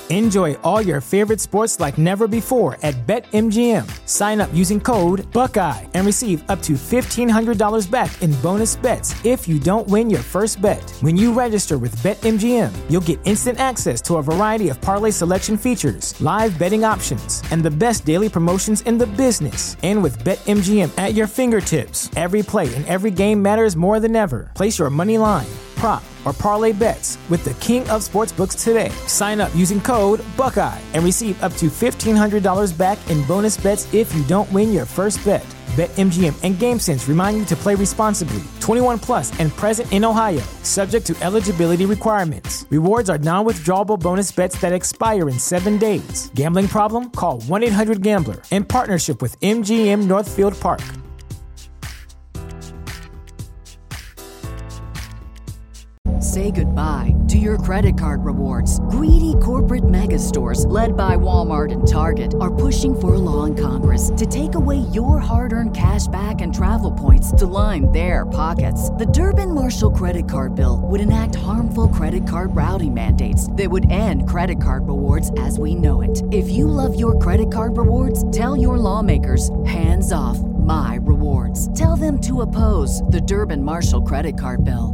Enjoy all your favorite sports like never before at BetMGM. Sign up using code Buckeye and receive up to $1,500 back in bonus bets if you don't win your first bet. When you register with BetMGM, you'll get instant access to a variety of parlay selection features, live betting options, and the best daily promotions in the business. And with BetMGM at your fingertips, every play and every game matters more than ever. Place your money line, prop, or parlay bets with the king of sportsbooks today. Sign up using code Buckeye and receive up to $1,500 back in bonus bets if you don't win your first bet. BetMGM and GameSense remind you to play responsibly. 21 plus and present in Ohio, subject to eligibility requirements. Rewards are non-withdrawable bonus bets that expire in 7 days. Gambling problem? Call 1-800-GAMBLER. In partnership with MGM Northfield Park. Say goodbye to your credit card rewards. Greedy corporate mega stores, led by Walmart and Target, are pushing for a law in Congress to take away your hard-earned cash back and travel points to line their pockets. The Durbin-Marshall credit card bill would enact harmful credit card routing mandates that would end credit card rewards as we know it. If you love your credit card rewards, tell your lawmakers, hands off my rewards. Tell them to oppose the Durbin-Marshall credit card bill.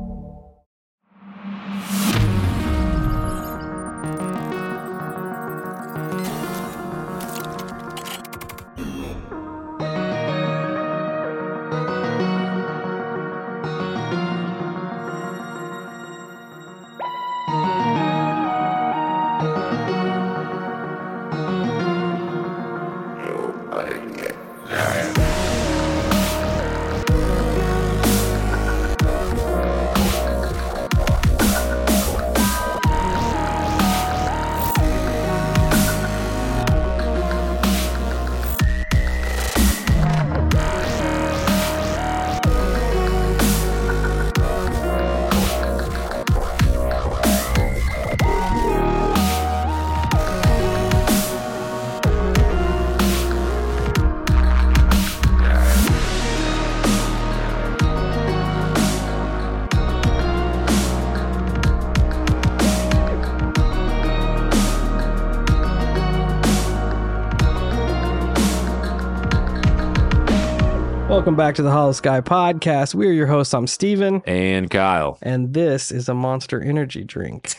Welcome back to the Hollow Sky Podcast. We are your hosts. I'm Steven. And Kyle. And this is a Monster Energy drink.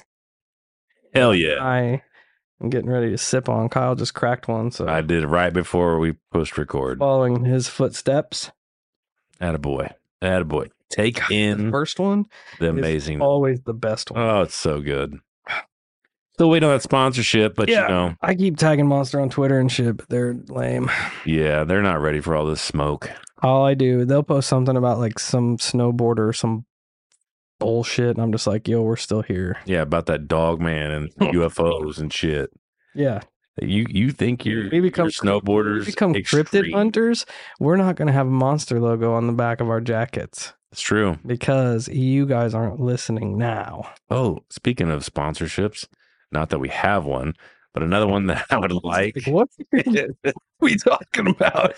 Hell yeah. I am getting ready to sip on. Kyle just cracked one. So I did right before we pushed record. Following his footsteps. Attaboy. Attaboy. Take in the first one. The amazing. Always the best one. Oh, it's so good. Still waiting on that sponsorship, but yeah, you know. I keep tagging Monster on Twitter and shit, but they're lame. Yeah, they're not ready for all this smoke. All I do, they'll post something about like some snowboarder or some bullshit, and I'm just like, yo, we're still here. Yeah, about that dog man and UFOs and shit. Yeah. You think you're snowboarders become cryptid hunters? We're not going to have a Monster logo on the back of our jackets. It's true. Because you guys aren't listening now. Oh, speaking of sponsorships, not that we have one, but another one that I would like. What are we talking about?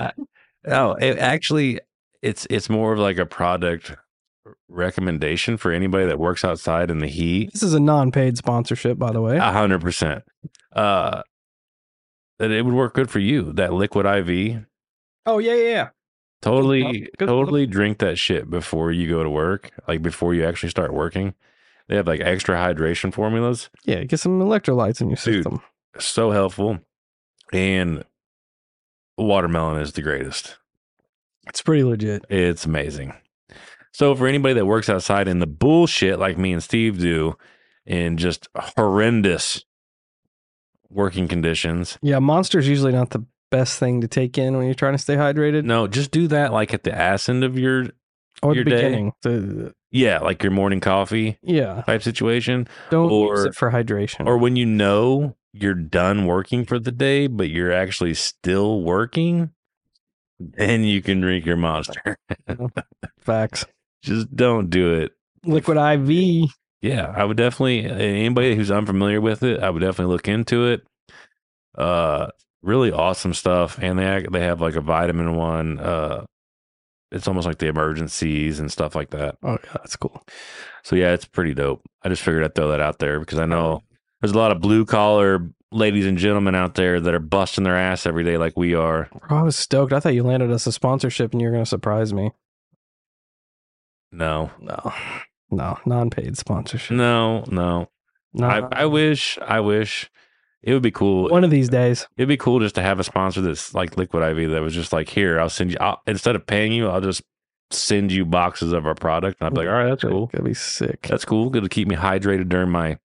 It's more of like a product recommendation for anybody that works outside in the heat. This is a non-paid sponsorship, by the way. 100%. That it would work good for you. That Liquid IV. Oh yeah. Totally drink that shit before you go to work, like before you actually start working. They have like extra hydration formulas. Yeah, get some electrolytes in your system. Dude, so helpful. And watermelon is the greatest. It's pretty legit. It's amazing. So for anybody that works outside in the bullshit like me and Steve do, in just horrendous working conditions. Yeah, Monster's usually not the best thing to take in when you're trying to stay hydrated. No, just do that like at the ass end of your the beginning. Yeah, like your morning coffee type situation. Don't use it for hydration. Or when you know you're done working for the day, but you're actually still working, then you can drink your Monster. Facts. Just don't do it. Liquid IV. Yeah, I would definitely, anybody who's unfamiliar with it, I would definitely look into it. Really awesome stuff. And they have like a vitamin one. It's almost like the emergencies and stuff like that. Oh, yeah, that's cool. So yeah, it's pretty dope. I just figured I'd throw that out there because I know There's a lot of blue collar ladies and gentlemen out there that are busting their ass every day like we are. Bro, I was stoked. I thought you landed us a sponsorship and you were going to surprise me. No, Non-paid sponsorship. no. I wish it would be cool. One of these days. It'd be cool just to have a sponsor that's like Liquid IV that was just like, here, I'll send you, instead of paying you, I'll just send you boxes of our product. And I'd be like, all right, that's cool. That'd be sick. That's cool. Good to keep me hydrated during my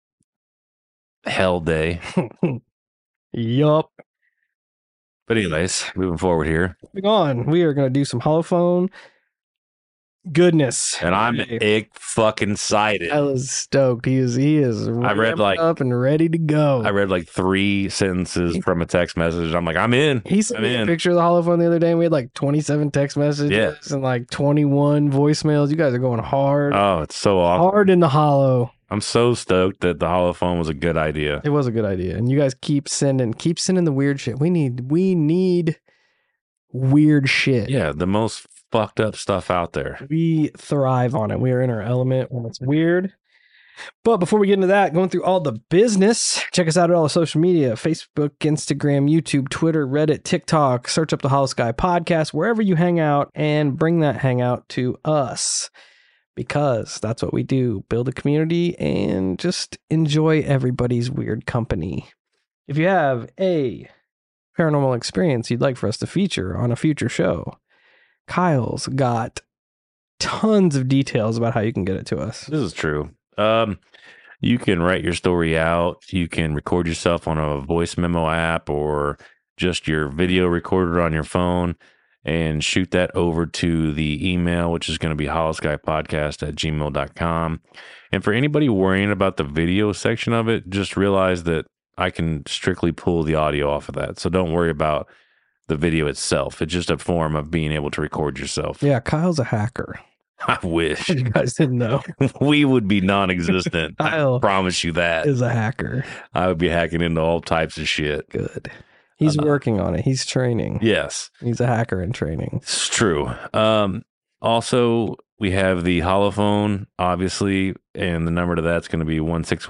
hell day. Yup. But anyways, moving forward here. Moving on. We are going to do some holophone goodness. And I'm fucking excited. I was stoked. He is I read like up and ready to go. I read like 3 sentences from a text message. I'm like, I'm in. He sent me a picture of the holophone the other day and we had like 27 text messages and like 21 voicemails. You guys are going hard. Oh, it's so awesome. Hard in the hollow. I'm so stoked that the holophone was a good idea. It was a good idea. And you guys keep sending the weird shit. We need weird shit. Yeah, the most fucked up stuff out there. We thrive on it. We are in our element when it's weird. But before we get into that, going through all the business, check us out at all the social media, Facebook, Instagram, YouTube, Twitter, Reddit, TikTok. Search up the Hollow Sky Podcast, wherever you hang out, and bring that hangout to us. Because that's what we do. Build a community and just enjoy everybody's weird company. If you have a paranormal experience you'd like for us to feature on a future show, Kyle's got tons of details about how you can get it to us. This is true. You can write your story out. You can record yourself on a voice memo app or just your video recorder on your phone and shoot that over to the email, which is going to be hollowskypodcast@gmail.com. And for anybody worrying about the video section of it, just realize that I can strictly pull the audio off of that. So don't worry about the video itself. It's just a form of being able to record yourself. Yeah, Kyle's a hacker. I wish. You guys didn't know. We would be non-existent. Kyle I promise you that. Is a hacker. I would be hacking into all types of shit. Good. He's working on it. He's training. Yes. He's a hacker in training. It's true. Also, we have the holophone, obviously, and the number to that's going to be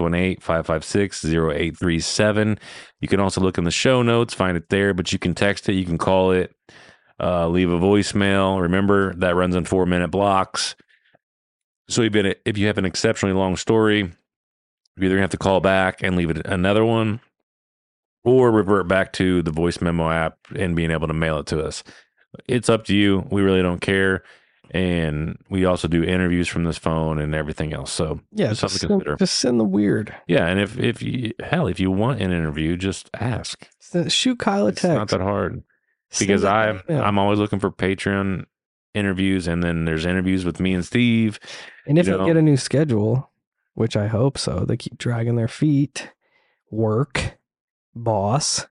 1-618-556-0837. You can also look in the show notes, find it there, but you can text it, you can call it, leave a voicemail. Remember, that runs in 4-minute blocks. So if you have an exceptionally long story, you either have to call back and leave it another one, or revert back to the voice memo app and being able to mail it to us. It's up to you. We really don't care. And we also do interviews from this phone and everything else. So yeah, just send the weird. Yeah, and if you want an interview, just ask. Shoot Kyle a text. It's not that hard. Because I'm always looking for Patreon interviews, and then there's interviews with me and Steve. And if they get a new schedule, which I hope so, they keep dragging their feet. Work, boss.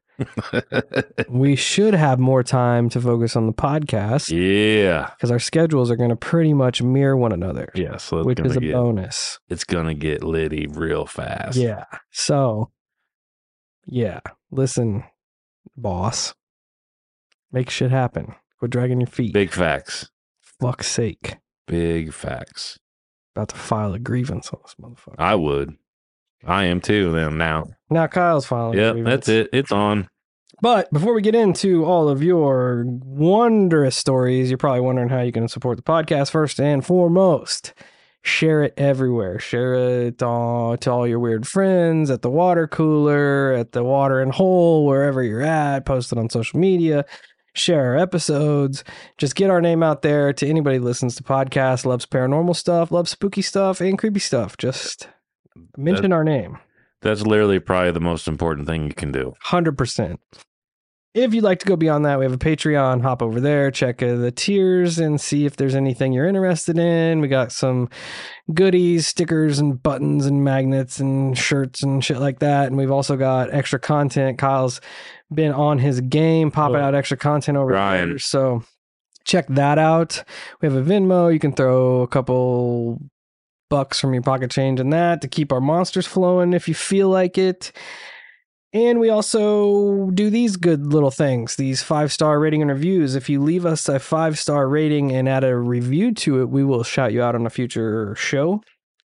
We should have more time to focus on the podcast. Yeah. Because our schedules are going to pretty much mirror one another. Yeah. So which is a bonus. It's going to get litty real fast. Yeah. So, yeah. Listen, boss. Make shit happen. Quit dragging your feet. Big facts. Fuck's sake. Big facts. About to file a grievance on this motherfucker. I would. I am too, then now. Now Kyle's filing. Yep, that's it. It's on. But before we get into all of your wondrous stories, you're probably wondering how you can support the podcast. First and foremost, share it everywhere. Share it to all your weird friends, at the water cooler, at the watering hole, wherever you're at. Post it on social media. Share our episodes. Just get our name out there to anybody who listens to podcasts, loves paranormal stuff, loves spooky stuff, and creepy stuff. Just mention our name. That's literally probably the most important thing you can do. 100%. If you'd like to go beyond that, we have a Patreon. Hop over there, check the tiers, and see if there's anything you're interested in. We got some goodies, stickers, and buttons, and magnets, and shirts, and shit like that. And we've also got extra content. Kyle's been on his game, popping out extra content over there. So check that out. We have a Venmo. You can throw a couple bucks from your pocket change in that to keep our monsters flowing if you feel like it. And we also do these good little things, these 5-star rating and reviews. If you leave us a 5-star rating and add a review to it, we will shout you out on a future show.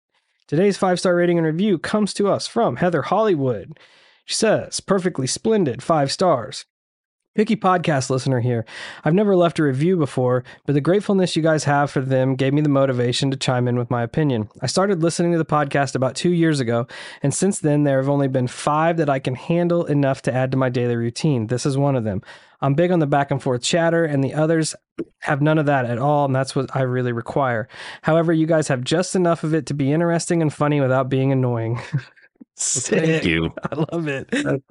Today's 5-star rating and review comes to us from Heather Hollywood. She says, perfectly splendid, 5 stars. Picky podcast listener here. I've never left a review before, but the gratefulness you guys have for them gave me the motivation to chime in with my opinion. I started listening to the podcast about 2 years ago, and since then there have only been 5 that I can handle enough to add to my daily routine. This is one of them. I'm big on the back and forth chatter, and the others have none of that at all, and that's what I really require. However, you guys have just enough of it to be interesting and funny without being annoying. Thank you. I love it.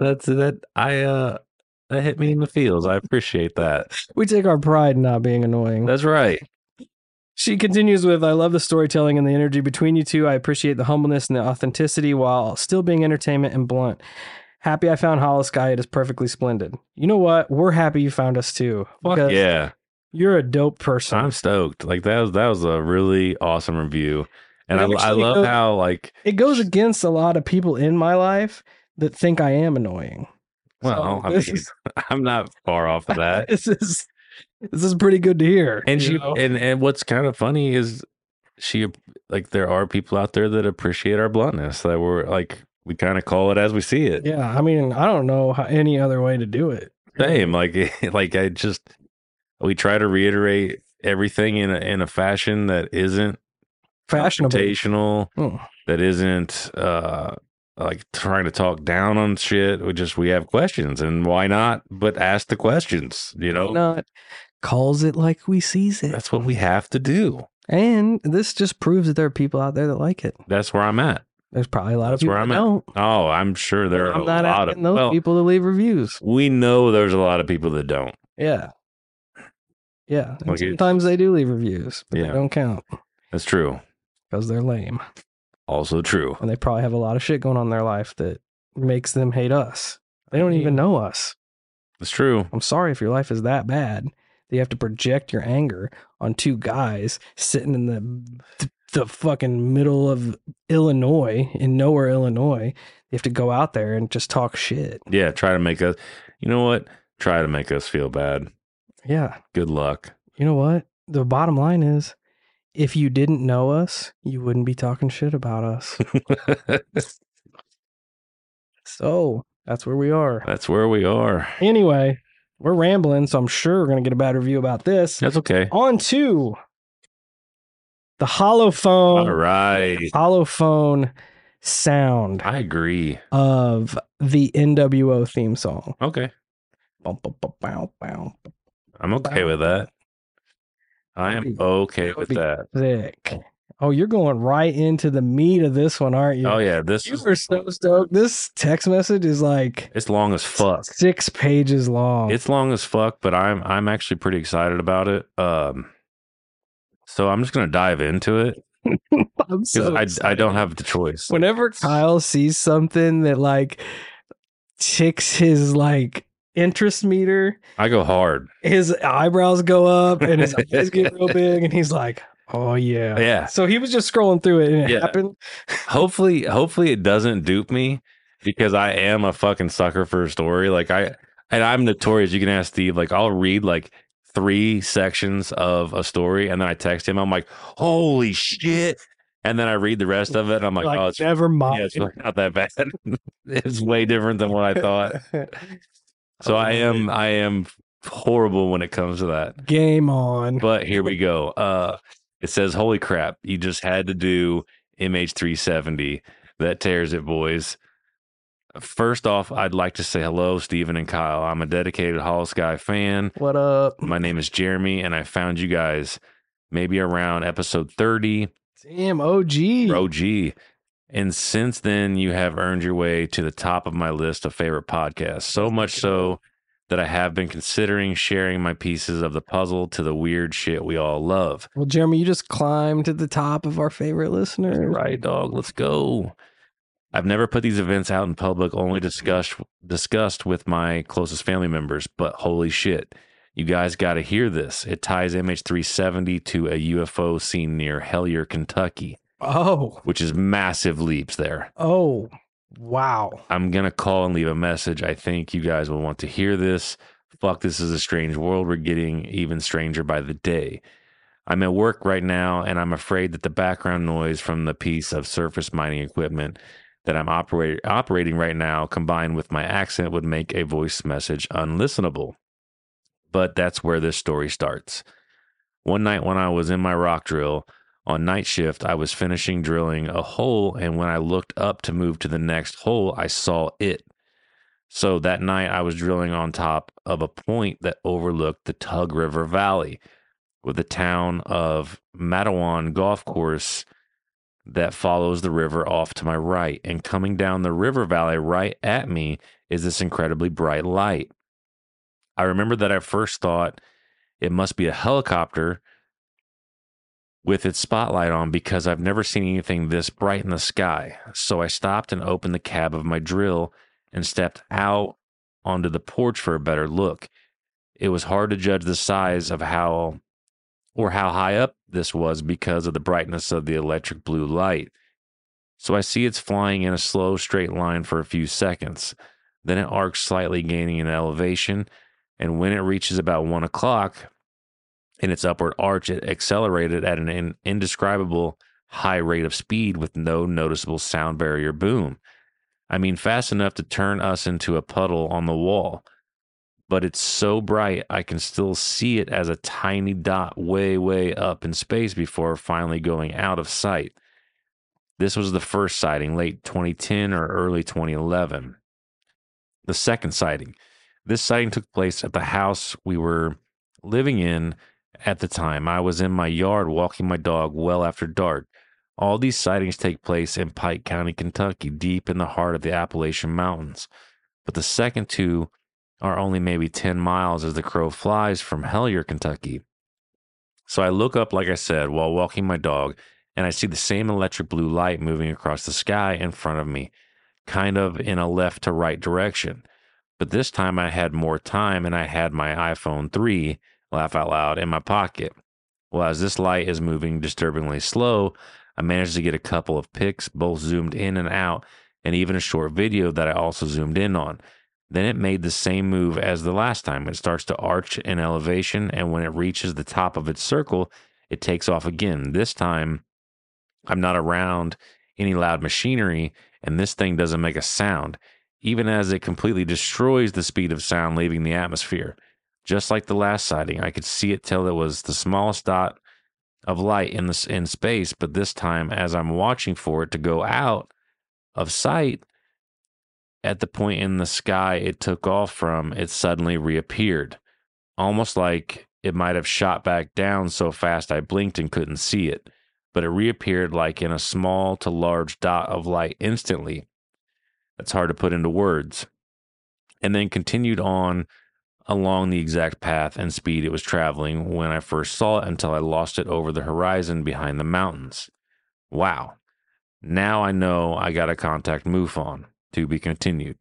That hit me in the feels. I appreciate that. We take our pride in not being annoying. That's right. She continues with, I love the storytelling and the energy between you two. I appreciate the humbleness and the authenticity while still being entertainment and blunt. Happy I found Hollow Sky. It is perfectly splendid. You know what? We're happy you found us too. Fuck yeah. You're a dope person. I'm stoked. Like that was a really awesome review. And I love how like it goes against a lot of people in my life that think I am annoying. Well, so I'm not far off of that. This is pretty good to hear. And and what's kind of funny is there are people out there that appreciate our bluntness. That we're like we kind of call it as we see it. Yeah, I mean, I don't know any other way to do it. Same, we try to reiterate everything in a fashion that isn't fashionable, that isn't like trying to talk down on shit. We have questions, and why not? But ask the questions, you know. Not calls it like we sees it. That's what we have to do. And this just proves that there are people out there that like it. That's where I'm at. There's probably a lot of people that don't. Oh, I'm sure there are a lot of those people to leave reviews. We know there's a lot of people that don't. Yeah. Yeah. Like sometimes they do leave reviews, but they don't count. That's true. Because they're lame. Also true. And they probably have a lot of shit going on in their life that makes them hate us. They don't even know us. It's true. I'm sorry if your life is that bad that you have to project your anger on 2 guys sitting in the fucking middle of Illinois, in nowhere, Illinois. You have to go out there and just talk shit. Yeah, try to make us, you know what? Try to make us feel bad. Yeah. Good luck. You know what? The bottom line is, if you didn't know us, you wouldn't be talking shit about us. So that's where we are. That's where we are. Anyway, we're rambling, so I'm sure we're going to get a bad review about this. That's okay. On to the Holophone. All right. Holophone sound. I agree. Of the NWO theme song. Okay. I'm okay with that. I am okay with that. Sick. Oh, you're going right into the meat of this one, aren't you? Oh yeah, you were so stoked. This text message is like it's long as fuck. 6 pages long. It's long as fuck, but I'm actually pretty excited about it. So I'm just gonna dive into it. I'm so I don't have the choice. Whenever Kyle sees something that like ticks his like interest meter, I go hard. His eyebrows go up and his eyes get real big, and he's like, "Oh yeah, yeah." So he was just scrolling through it, and it happened. Hopefully, it doesn't dupe me because I am a fucking sucker for a story. Like I'm notorious. You can ask Steve. Like I'll read like 3 sections of a story, and then I text him. I'm like, "Holy shit!" And then I read the rest of it, and I'm like, "Oh, it's never mind. Yeah, it's not that bad. It's way different than what I thought." So I am horrible when it comes to that. Game on. But here we go. It says, "Holy crap, you just had to do MH370. That tears it, boys. First off, I'd like to say hello, Steven and Kyle. I'm a dedicated Hollow Sky fan. What up? My name is Jeremy, and I found you guys maybe around episode 30. Damn, OG. And since then, you have earned your way to the top of my list of favorite podcasts. So much so that I have been considering sharing my pieces of the puzzle to the weird shit we all love." Well, Jeremy, you just climbed to the top of our favorite listeners. Right, dog. Let's go. "I've never put these events out in public, only discussed with my closest family members, but holy shit, you guys got to hear this. It ties MH370 to a UFO seen near Hellier, Kentucky. Oh. Which is massive leaps there. Oh, wow. I'm going to call and leave a message. I think you guys will want to hear this. Fuck, this is a strange world. We're getting even stranger by the day. I'm at work right now, and I'm afraid that the background noise from the piece of surface mining equipment that I'm operating right now, combined with my accent, would make a voice message unlistenable. But that's where this story starts. One night when I was in my rock drill on night shift, I was finishing drilling a hole, and when I looked up to move to the next hole, I saw it. So that night I was drilling on top of a point that overlooked the Tug River Valley, with the town of Matawan Golf Course that follows the river off to my right. And coming down the river valley right at me is this incredibly bright light. I remember that I first thought it must be a helicopter with its spotlight on, because I've never seen anything this bright in the sky. So I stopped and opened the cab of my drill and stepped out onto the porch for a better look. It was hard to judge the size of how high up this was because of the brightness of the electric blue light. So I see it's flying in a slow straight line for a few seconds. Then it arcs slightly, gaining in elevation, and when it reaches about 1 o'clock in its upward arch, it accelerated at an indescribable high rate of speed with no noticeable sound barrier boom. I mean, fast enough to turn us into a puddle on the wall. But it's so bright, I can still see it as a tiny dot way, way up in space before finally going out of sight. This was the first sighting, late 2010 or early 2011. The second sighting. This sighting took place at the house we were living in at the time. I was in my yard walking my dog well after dark. All these sightings take place in Pike County, Kentucky, deep in the heart of the Appalachian Mountains. But the second two are only maybe 10 miles as the crow flies from Hellier, Kentucky. So I look up, like I said, while walking my dog, and I see the same electric blue light moving across the sky in front of me, kind of in a left to right direction. But this time I had more time, and I had my iPhone 3, laugh out loud, in my pocket. Well, as this light is moving disturbingly slow, I managed to get a couple of pics, both zoomed in and out, and even a short video that I also zoomed in on. Then it made the same move as the last time. It starts to arch in elevation, and when it reaches the top of its circle, it takes off again. This time, I'm not around any loud machinery, and this thing doesn't make a sound, even as it completely destroys the speed of sound leaving the atmosphere. Just like the last sighting, I could see it till it was the smallest dot of light in space, but this time, as I'm watching for it to go out of sight, at the point in the sky it took off from, it suddenly reappeared, almost like it might have shot back down so fast I blinked and couldn't see it, but it reappeared like in a small to large dot of light instantly. That's hard to put into words. And then continued on along the exact path and speed it was traveling when I first saw it until I lost it over the horizon behind the mountains. Wow. Now I know I got to contact MUFON. To be continued.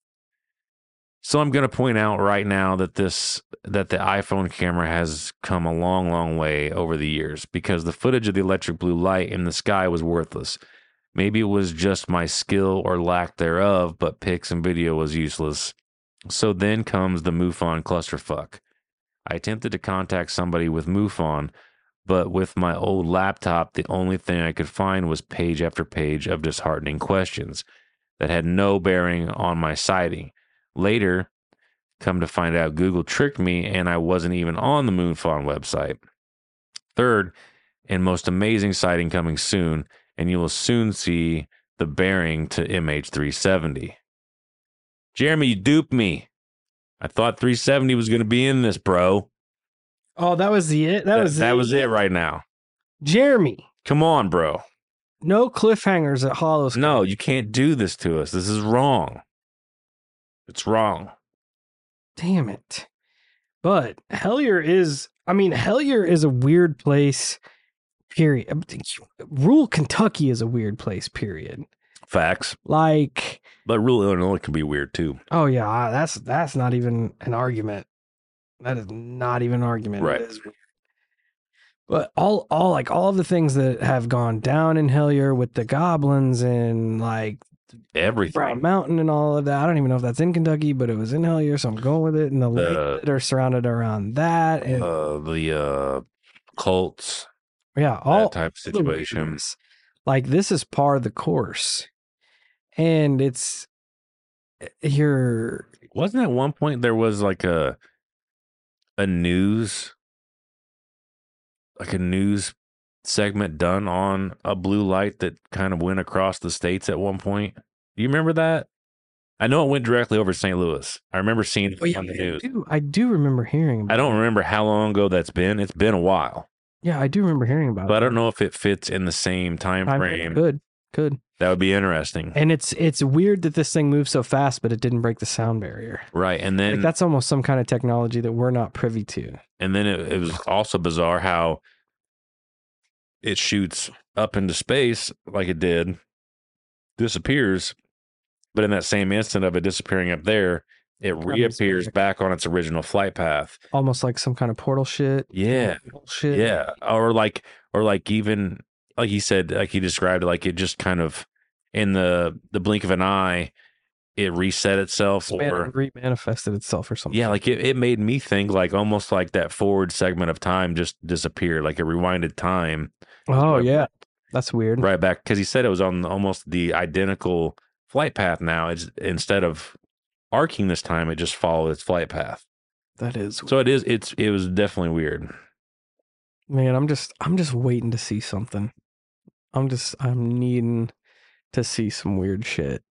So I'm going to point out right now that the iPhone camera has come a long, long way over the years, because the footage of the electric blue light in the sky was worthless. Maybe it was just my skill or lack thereof, but pics and video was useless. So then comes the MUFON clusterfuck. I attempted to contact somebody with MUFON, but with my old laptop, the only thing I could find was page after page of disheartening questions that had no bearing on my sighting. Later, come to find out, Google tricked me and I wasn't even on the MUFON website. Third, and most amazing sighting coming soon, and you will soon see the bearing to MH370. Jeremy, you duped me. I thought 370 was going to be in this, bro. Oh, that was it? That was it right now. Jeremy. Come on, bro. No cliffhangers at Hollows. No, you can't do this to us. This is wrong. It's wrong. Damn it. But Hellier is a weird place, period. Rural Kentucky is a weird place, period. Facts. Like, but rural Illinois can be weird too. Oh yeah, that's not even an argument. That is not even an argument. Right. It is weird. But all of the things that have gone down in Hellier with the goblins and like everything, Brown Mountain and all of that. I don't even know if that's in Kentucky, but it was in Hellier, so I'm going with it. And the lakes that are surrounded around that. And the Colts, Yeah, all that type of the situation. weirdness. Like this is par of the course, and it's you're Wasn't at one point there was like a news segment done on a blue light that kind of went across the states at one point? Do you remember that? I know it went directly over St. Louis. I remember seeing it on the news. I do remember hearing about I don't it. remember how long ago that's been. It's been a while. Yeah, I do remember hearing about But it. I don't know if it fits in the same time frame. Could. That would be interesting. And it's weird that this thing moves so fast, but it didn't break the sound barrier. Right. And then Like that's almost some kind of technology that we're not privy to. and then it was also bizarre how it shoots up into space like it did, disappears, but in that same instant of it disappearing up there, it reappears back on its original flight path. Almost like some kind of portal shit. Yeah. Shit. Yeah. Or like even like he said, like he described it, like it just kind of in the blink of an eye, it reset itself or remanifested itself or something. yeah, like it made me think like almost like that forward segment of time just disappeared, like it rewinded time. Oh yeah, that's weird. Right back because he said it was on almost the identical flight path. Now it's instead of arcing this time, it just followed its flight path. That is so. It was definitely weird. Man, I'm just waiting to see something. I'm needing to see some weird shit.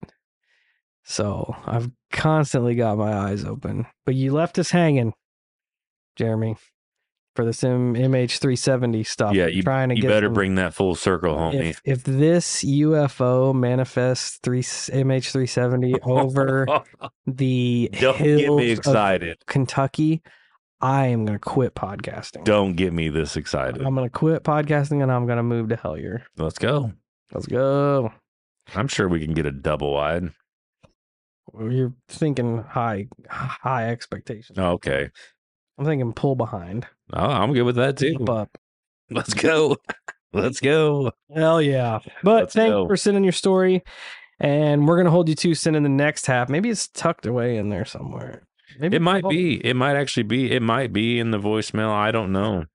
So I've constantly got my eyes open. But you left us hanging, Jeremy, for this MH370 stuff. Yeah, you better bring that full circle, homie. If this UFO manifests MH370 over the Don't hills get me excited. of Kentucky, I am going to quit podcasting. Don't get me this excited. I'm going to quit podcasting and I'm going to move to Hellier. Let's go. Let's go. I'm sure we can get a double wide. You're thinking high expectations. Okay. I'm thinking pull behind. Oh, I'm good with that too. Jump up. Let's go. Let's go. Hell yeah. But thank you for sending your story. And we're going to hold you to sending the next half. Maybe it's tucked away in there somewhere. Maybe it might be. It might actually be. It might be in the voicemail. I don't know.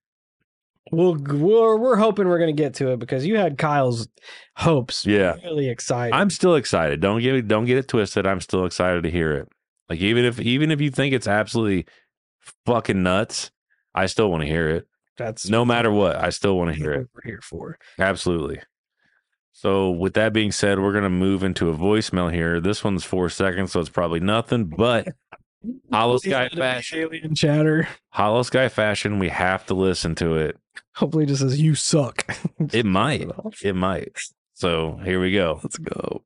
We're hoping we're going to get to it because you had Kyle's hopes. Yeah. Really excited. I'm still excited. Don't get it twisted. I'm still excited to hear it. Like even if you think it's absolutely fucking nuts, I still want to hear it. That's no matter what. I still want to hear it. We're here for. Absolutely. So with that being said, we're going to move into a voicemail here. This one's 4 seconds, so it's probably nothing, but Hollow Sky Fashion. Alien chatter. Hollow Sky Fashion. We have to listen to it. Hopefully it just says you suck. It might. It might. So here we go. Let's go.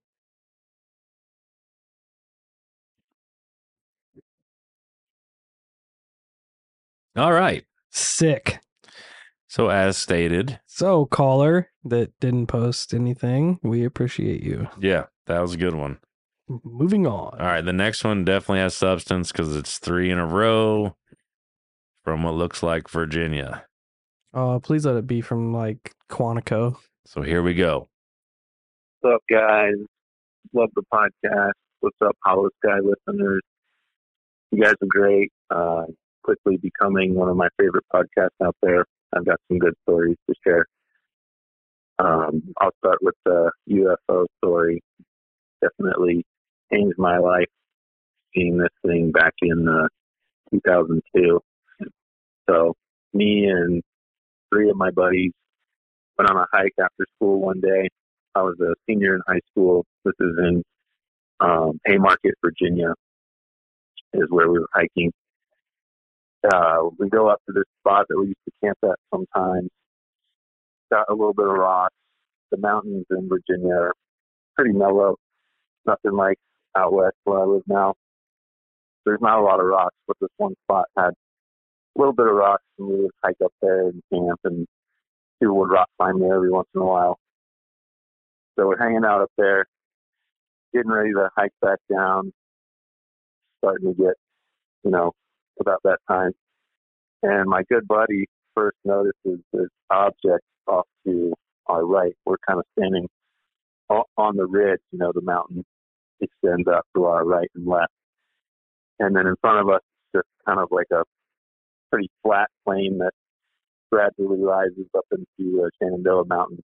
All right. Sick. So as stated. So caller that didn't post anything, we appreciate you. Yeah, that was a good one. Moving on. All right. The next one definitely has substance because it's 3 in a row from what looks like Virginia. Please let it be from like Quantico. So here we go. What's up, guys? Love the podcast. What's up, Hollow Sky listeners? You guys are great. Quickly becoming one of my favorite podcasts out there. I've got some good stories to share. I'll start with the UFO story. Definitely changed my life seeing this thing back in 2002. So me and 3 of my buddies went on a hike after school one day. I was a senior in high school. This is in Haymarket, Virginia, is where we were hiking. We go up to this spot that we used to camp at sometimes. Got a little bit of rocks. The mountains in Virginia are pretty mellow. Nothing like out west where I live now. There's not a lot of rocks, but this one spot had a little bit of rocks, and we would hike up there and camp, and people would rock climb me every once in a while. So we're hanging out up there, getting ready to hike back down, starting to get, about that time. And my good buddy first notices this object off to our right. We're kind of standing on the ridge, the mountain extends up to our right and left. And then in front of us, just kind of like a pretty flat plain that gradually rises up into the Shenandoah Mountains.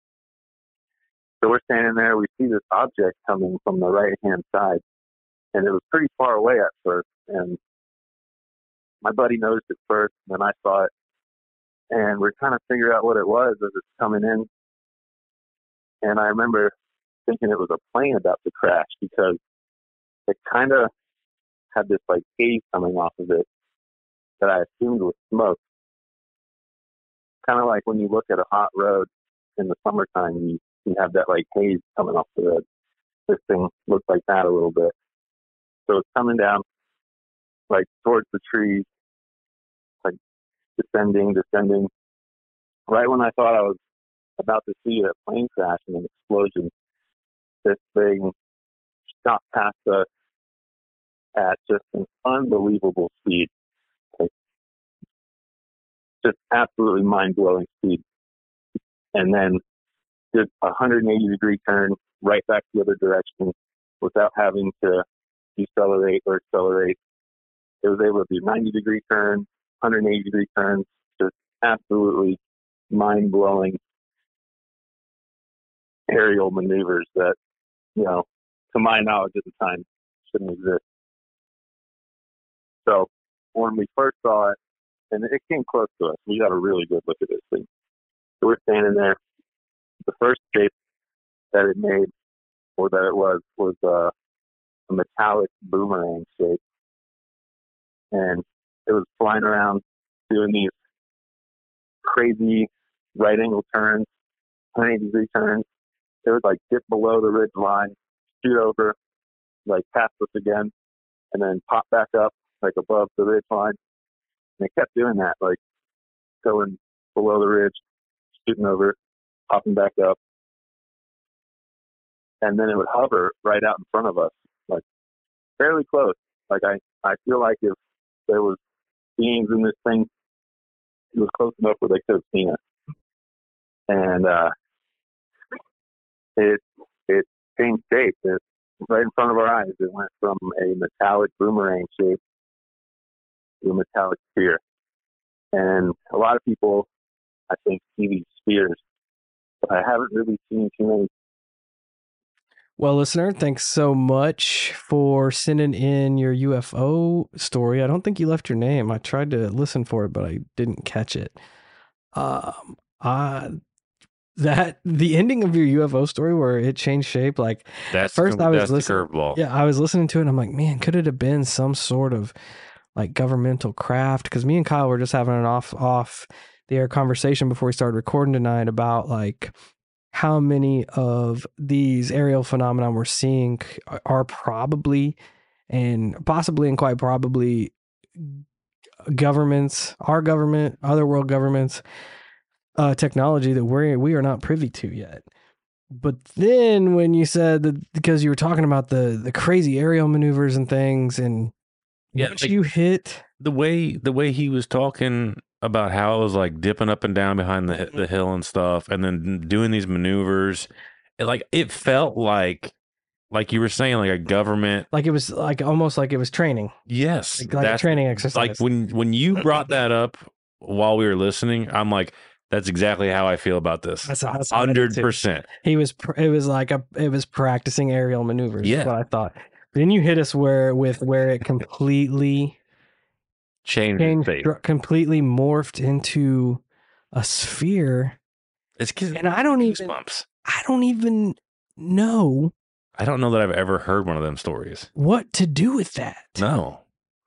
So we're standing there. We see this object coming from the right-hand side, and it was pretty far away at first. And my buddy noticed it first, and then I saw it. And we're trying to figure out what it was as it's coming in. And I remember thinking it was a plane about to crash because it kind of had this like haze coming off of it that I assumed was smoke. Kind of like when you look at a hot road in the summertime, you have that like haze coming off the road. This thing looked like that a little bit. So it's coming down like towards the trees, like descending. Right when I thought I was about to see a plane crash and an explosion, this thing shot past us at just an unbelievable speed. Like, just absolutely mind-blowing speed. And then did a 180-degree turn right back the other direction without having to decelerate or accelerate. It was able to do 90-degree turns, 180-degree turns, just absolutely mind-blowing aerial maneuvers that, you know, to my knowledge at the time, shouldn't exist. So when we first saw it, and it came close to us, we got a really good look at this thing. So we're standing there. The first shape that it made, or that it was a metallic boomerang shape. And it was flying around doing these crazy right angle turns, 180-degree turns. It would like dip below the ridge line, shoot over, like pass us again, and then pop back up like above the ridge line. And it kept doing that, like going below the ridge, shooting over, popping back up. And then it would hover right out in front of us, like fairly close. Like I feel like if there was beings in this thing, it was close enough where they could have seen us. And it changed shape. It, right in front of our eyes, it went from a metallic boomerang shape to a metallic sphere. And a lot of people, I think, see these spheres, but I haven't really seen too many. Well, listener, thanks so much for sending in your UFO story. I don't think you left your name. I tried to listen for it, but I didn't catch it. The ending of your UFO story where it changed shape, like That's first I was the listening. curveball. Yeah, I was listening to it and I'm like, man, could it have been some sort of like governmental craft? Because me and Kyle were just having an off the air conversation before we started recording tonight about like how many of these aerial phenomena we're seeing are probably and possibly and quite probably governments, our government, other world governments, technology that we are not privy to yet. But then when you said that, because you were talking about the crazy aerial maneuvers and things, and once you hit the way he was talking about how it was like dipping up and down behind the hill and stuff, and then doing these maneuvers, it felt like you were saying, like a government, like it was like almost like it was training. Yes, like a training exercise. Like when you brought that up while we were listening, I'm like, that's exactly how I feel about this. That's 100%. It was practicing aerial maneuvers. Yeah, is what I thought. But then you hit us where it completely changed completely morphed into a sphere. And I don't even know. I don't know that I've ever heard one of them stories. What to do with that? No.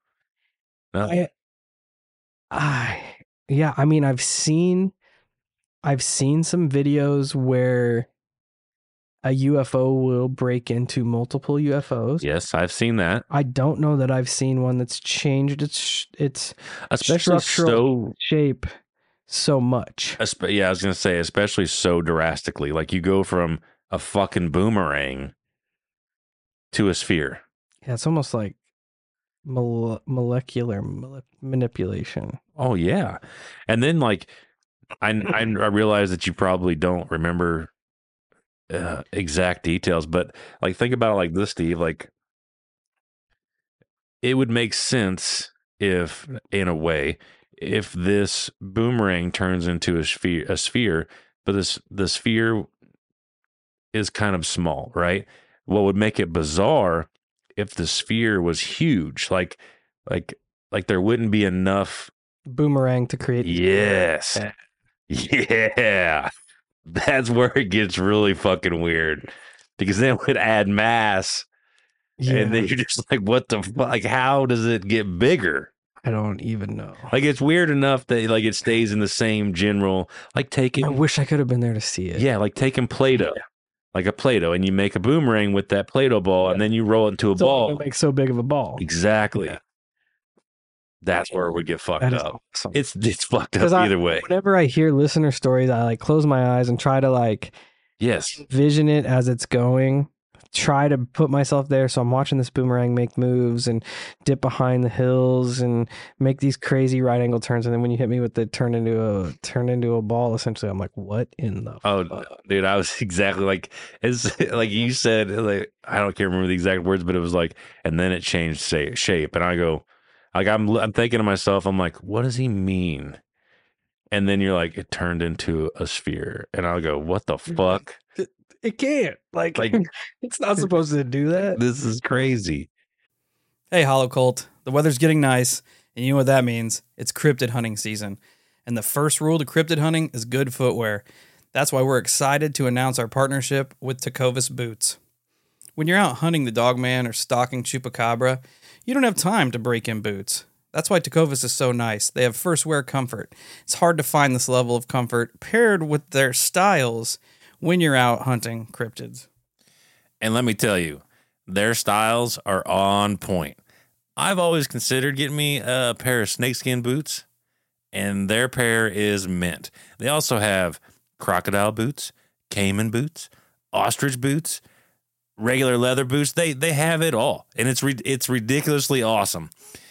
Yeah, I mean, I've seen some videos where a UFO will break into multiple UFOs. Yes, I've seen that. I don't know that I've seen one that's changed its structural shape so much. Yeah, I was going to say, especially so drastically. Like you go from a fucking boomerang to a sphere. Yeah, it's almost like molecular manipulation. Oh, yeah. And then like, I realize that you probably don't remember exact details, but like think about it like this, Steve. Like it would make sense if, in a way, if this boomerang turns into a sphere, but the sphere is kind of small, right? What would make it bizarre if the sphere was huge, like there wouldn't be enough Boomerang to create. Yes. Yeah. That's where it gets really fucking weird, because then it would add mass, and then you're just like, what the fuck? Like, how does it get bigger? I don't even know. Like, it's weird enough that like it stays in the same general, like taking. I wish I could have been there to see it. Yeah, like taking Play-Doh, like a Play-Doh, and you make a boomerang with that Play-Doh ball, and then you roll it into a ball. It'll make so big of a ball. Exactly. Yeah. That's where it would get fucked That is up. awesome. It's fucked up either way. Whenever I hear listener stories, I like close my eyes and try to like Yes. envision it as it's going. Try to put myself there. So I'm watching this boomerang make moves and dip behind the hills and make these crazy right angle turns. And then when you hit me with the turn into a ball, essentially, I'm like, what in the fuck? Dude, I was exactly like, it's like you said, like, I can't remember the exact words, but it was like, and then it changed shape. And I go, like, I'm thinking to myself, I'm like, what does he mean? And then you're like, it turned into a sphere. And I'll go, what the fuck? It can't. Like it's not supposed to do that. This is crazy. Hey, Hollow Cult. The weather's getting nice, and you know what that means. It's cryptid hunting season. And the first rule to cryptid hunting is good footwear. That's why we're excited to announce our partnership with Tecovas Boots. When you're out hunting the Dogman or stalking Chupacabra, you don't have time to break in boots. That's why Tecovas is so nice. They have first wear comfort. It's hard to find this level of comfort paired with their styles when you're out hunting cryptids. And let me tell you, their styles are on point. I've always considered getting me a pair of snakeskin boots, and their pair is mint. They also have crocodile boots, caiman boots, ostrich boots, regular leather boots. They have it all, and it's ridiculously awesome.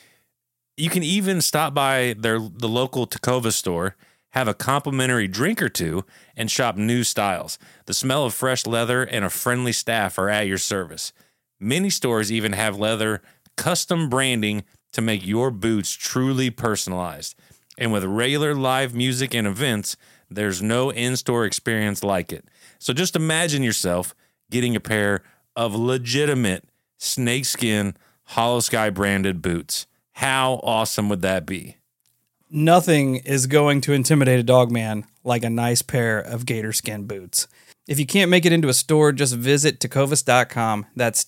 You can even stop by the local Tecovas store, have a complimentary drink or two, and shop new styles. The smell of fresh leather and a friendly staff are at your service. Many stores even have leather custom branding to make your boots truly personalized. And with regular live music and events, there's no in-store experience like it. So just imagine yourself getting a pair of legitimate snakeskin Hollow Sky branded boots. How awesome would that be? Nothing is going to intimidate a dogman like a nice pair of gator skin boots. If you can't make it into a store, just visit tecovas.com. That's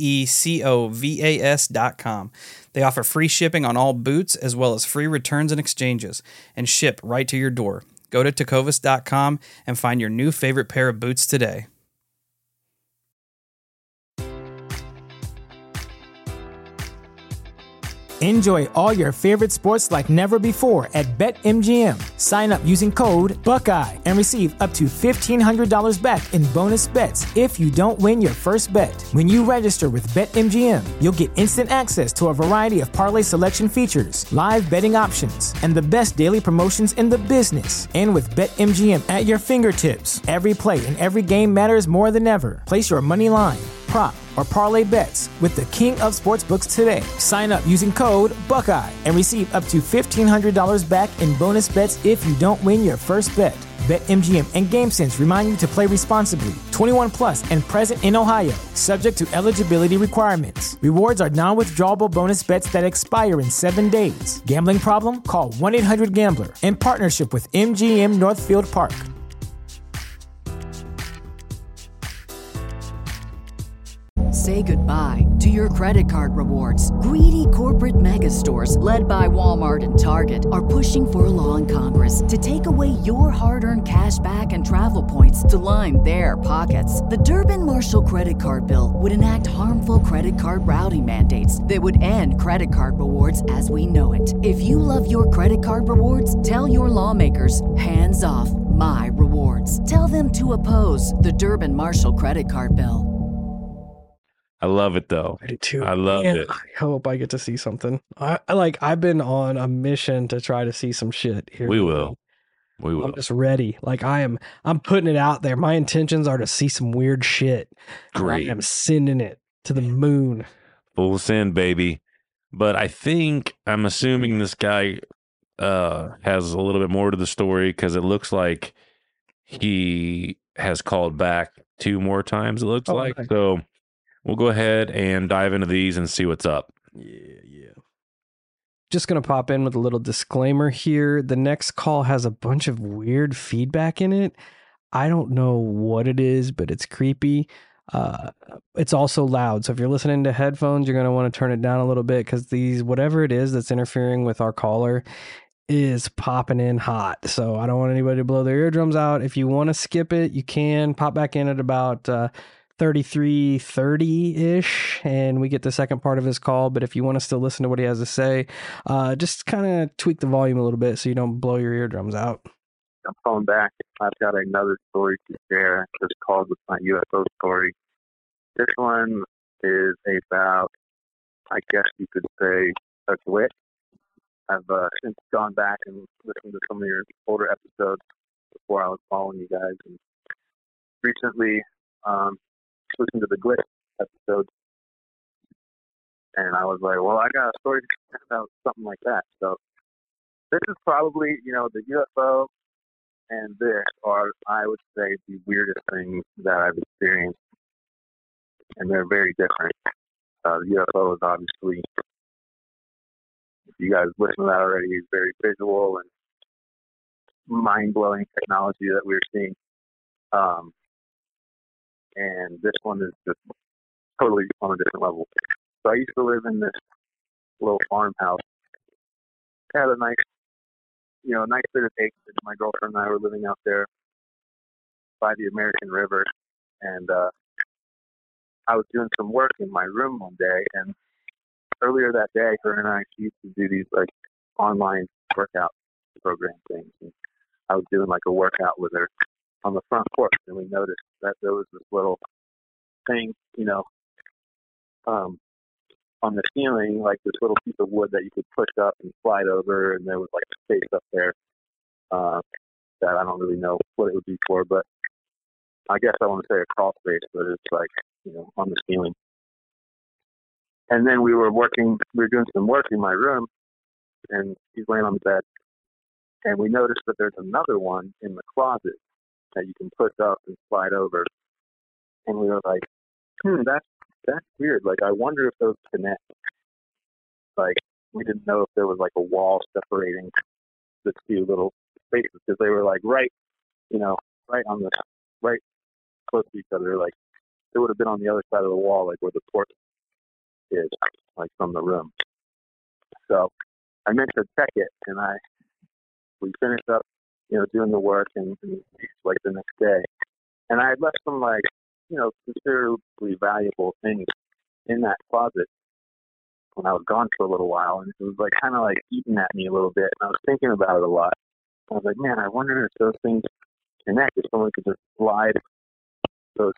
TECOVAS.com. They offer free shipping on all boots as well as free returns and exchanges, and ship right to your door. Go to tecovas.com and find your new favorite pair of boots today. Enjoy all your favorite sports like never before at BetMGM. Sign up using code Buckeye and receive up to $1,500 back in bonus bets if you don't win your first bet. When you register with BetMGM, you'll get instant access to a variety of parlay selection features, live betting options, and the best daily promotions in the business. And with BetMGM at your fingertips, every play and every game matters more than ever. Place your money line, prop, or parlay bets with the king of sportsbooks today. Sign up using code Buckeye and receive up to $1,500 back in bonus bets if you don't win your first bet. BetMGM and GameSense remind you to play responsibly. 21 plus and present in Ohio, subject to eligibility requirements. Rewards are non-withdrawable bonus bets that expire in 7 days. Gambling problem? Call 1-800-GAMBLER. In partnership with MGM Northfield Park. Say goodbye to your credit card rewards. Greedy corporate mega stores, led by Walmart and Target, are pushing for a law in Congress to take away your hard-earned cash back and travel points to line their pockets. The Durbin-Marshall credit card bill would enact harmful credit card routing mandates that would end credit card rewards as we know it. If you love your credit card rewards, tell your lawmakers, hands off my rewards. Tell them to oppose the Durbin-Marshall credit card bill. I love it though. I do too. I love it. I hope I get to see something. I've been on a mission to try to see some shit here. We will. I'm just ready. Like I'm putting it out there. My intentions are to see some weird shit. Great. I'm sending it to the moon. Full send, baby. But I'm assuming this guy has a little bit more to the story because it looks like he has called back 2 more times, it looks like. Nice. So we'll go ahead and dive into these and see what's up. Yeah. Just going to pop in with a little disclaimer here. The next call has a bunch of weird feedback in it. I don't know what it is, but it's creepy. It's also loud. So if you're listening to headphones, you're going to want to turn it down a little bit because whatever it is that's interfering with our caller is popping in hot. So I don't want anybody to blow their eardrums out. If you want to skip it, you can pop back in at about 33:30-ish, and we get the second part of his call. But if you want to still listen to what he has to say, just kind of tweak the volume a little bit so you don't blow your eardrums out. I'm calling back. I've got another story to share. It's called with my UFO story. This one is about, I guess you could say, a glitch. I've since gone back and listened to some of your older episodes before I was following you guys, and recently listened to the glitch episode, and I was like, well, I got a story about something like that. So this is probably, the UFO and this are, I would say, the weirdest things that I've experienced, and they're very different. The UFO is obviously, if you guys listen to that already, is very visual and mind-blowing technology that we're seeing. And this one is just totally on a different level. So I used to live in this little farmhouse. It had a nice bit of acreage. My girlfriend and I were living out there by the American River, and I was doing some work in my room one day, and earlier that day, her and I used to do these like online workout program things, and I was doing like a workout with her on the front porch, and we noticed that there was this little thing, on the ceiling, like this little piece of wood that you could push up and slide over, and there was like a space up there that I don't really know what it would be for, but I guess I want to say a crawl space, but it's like, on the ceiling. And then we were doing some work in my room, and she's laying on the bed, and we noticed that there's another one in the closet that you can push up and slide over. And we were like, that's weird. Like, I wonder if those connect. Like, we didn't know if there was like a wall separating the two little spaces, because they were like right close to each other. Like, it would have been on the other side of the wall, like where the porch is, like from the room. So I meant to check it, and we finished up, doing the work, and like the next day, and I had left some like, considerably valuable things in that closet when I was gone for a little while, and it was like kind of like eating at me a little bit. And I was thinking about it a lot. I was like, man, I wonder if those things connect. If someone could just slide those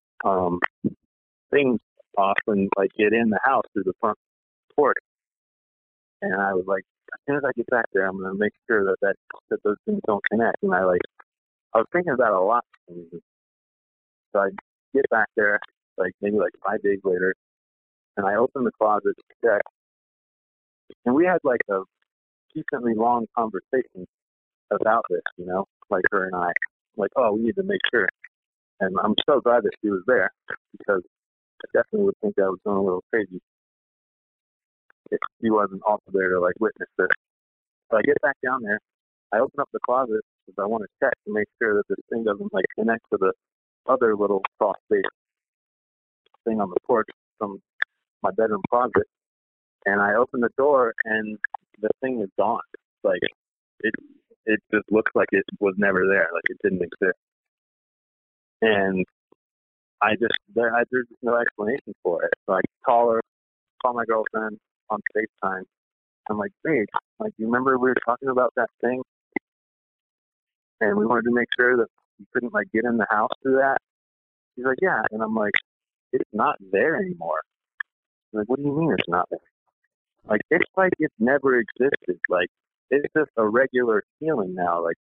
things off and like get in the house through the front porch. And I was like, as soon as I get back there, I'm gonna make sure that those things don't connect. And I was thinking about it a lot. So I get back there, like maybe like 5 days later, and I open the closet to check, and we had like a decently long conversation about this, like her and I, like, oh, we need to make sure. And I'm so glad that she was there, because I definitely would think I was going a little crazy if she wasn't also there to like witness this. So I get back down there, I open up the closet because I want to check to make sure that this thing doesn't like connect to the other little cross space thing on the porch from my bedroom closet. And I open the door, and the thing is gone. Like, it just looks like it was never there, like it didn't exist. And there's no explanation for it. So I call my girlfriend on FaceTime. I'm like, babe, like, you remember we were talking about that thing, and we wanted to make sure that you couldn't like get in the house through that? She's like, yeah. And I'm like, it's not there anymore. I'm like, what do you mean it's not there? Like, it's like it never existed. Like, it's just a regular feeling now. Like,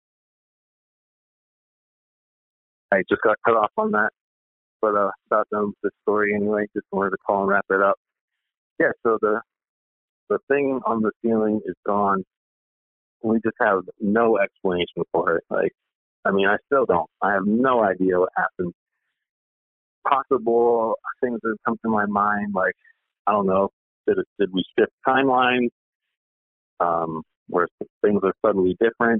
I just got cut off on that, but about the story anyway. Just wanted to call and wrap it up. Yeah. So the thing on the ceiling is gone. we just have no explanation for it. Like, I mean, I still don't. I have no idea what happened. Possible things that come to my mind, like, I don't know, did we shift timelines? Where things are suddenly different?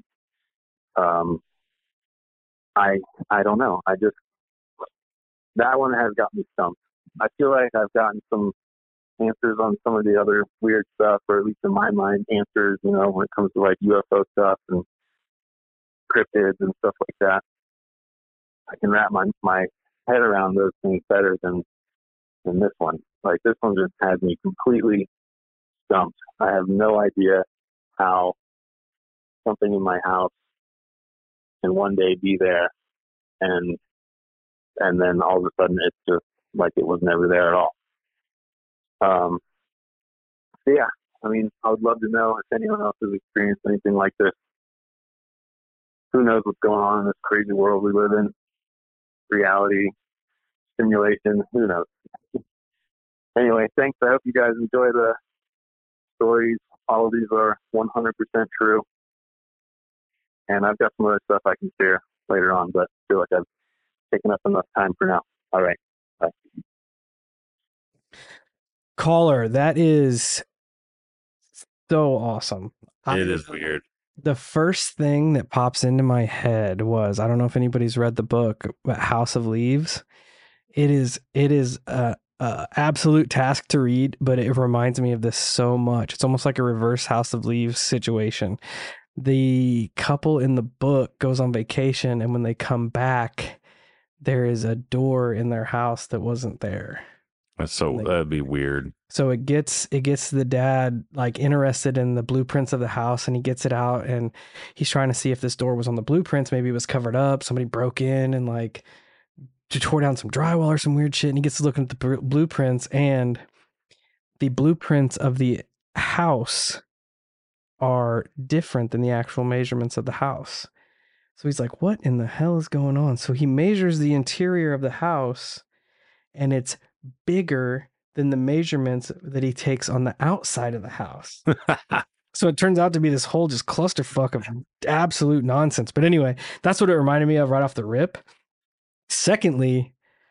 I don't know. That one has got me stumped. I feel like I've gotten some answers on some of the other weird stuff, or at least in my mind, answers, when it comes to like UFO stuff and cryptids and stuff like that. I can wrap my head around those things better than this one. Like, this one just has me completely stumped. I have no idea how something in my house can one day be there and then all of a sudden it's just like it was never there at all. So yeah, I mean, I would love to know if anyone else has experienced anything like this. Who knows what's going on in this crazy world we live in? Reality, simulation, who knows? Anyway, thanks. I hope you guys enjoy the stories. All of these are 100% true. And I've got some other stuff I can share later on, but I feel like I've taken up enough time for now. All right. Bye. Caller, that is so awesome. It is weird. The first thing that pops into my head was, I don't know if anybody's read the book, but House of Leaves. It is a absolute task to read, but it reminds me of this so much. It's almost like a reverse House of Leaves situation. The couple in the book goes on vacation, and when they come back, there is a door in their house that wasn't there. That'd be weird. So it gets the dad like interested in the blueprints of the house, and he gets it out and he's trying to see if this door was on the blueprints. Maybe it was covered up. Somebody broke in and like tore down some drywall or some weird shit. And he gets to looking at the blueprints, and the blueprints of the house are different than the actual measurements of the house. So he's like, what in the hell is going on? So he measures the interior of the house, and it's bigger than the measurements that he takes on the outside of the house. So it turns out to be this whole just clusterfuck of absolute nonsense. But anyway, that's what it reminded me of right off the rip. Secondly,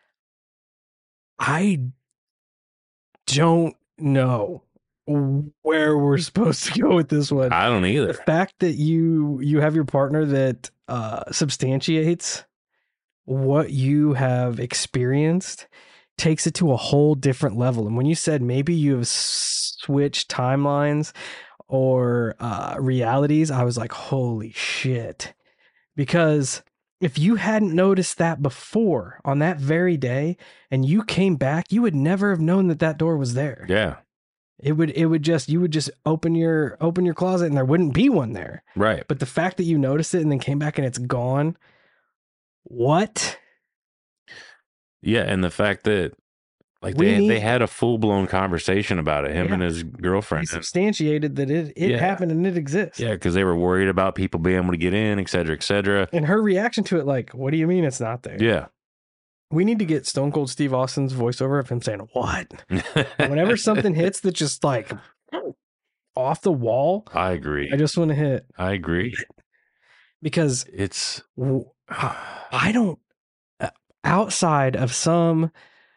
I don't know where we're supposed to go with this one. I don't either. The fact that you have your partner that substantiates what you have experienced takes it to a whole different level. And when you said maybe you have switched timelines or realities, I was like, holy shit. Because if you hadn't noticed that before on that very day and you came back, you would never have known that door was there. Yeah. You would just open your closet and there wouldn't be one there. Right. But the fact that you noticed it and then came back and it's gone. What? Yeah, and the fact that like they had a full-blown conversation about it, him and his girlfriend. He substantiated that it happened and it exists. Yeah, because they were worried about people being able to get in, et cetera, et cetera. And her reaction to it, like, what do you mean it's not there? Yeah. We need to get Stone Cold Steve Austin's voiceover of him saying, what? Whenever something hits that's just like off the wall. I agree. I just want to hit. I agree. Because it's... I don't... Outside of some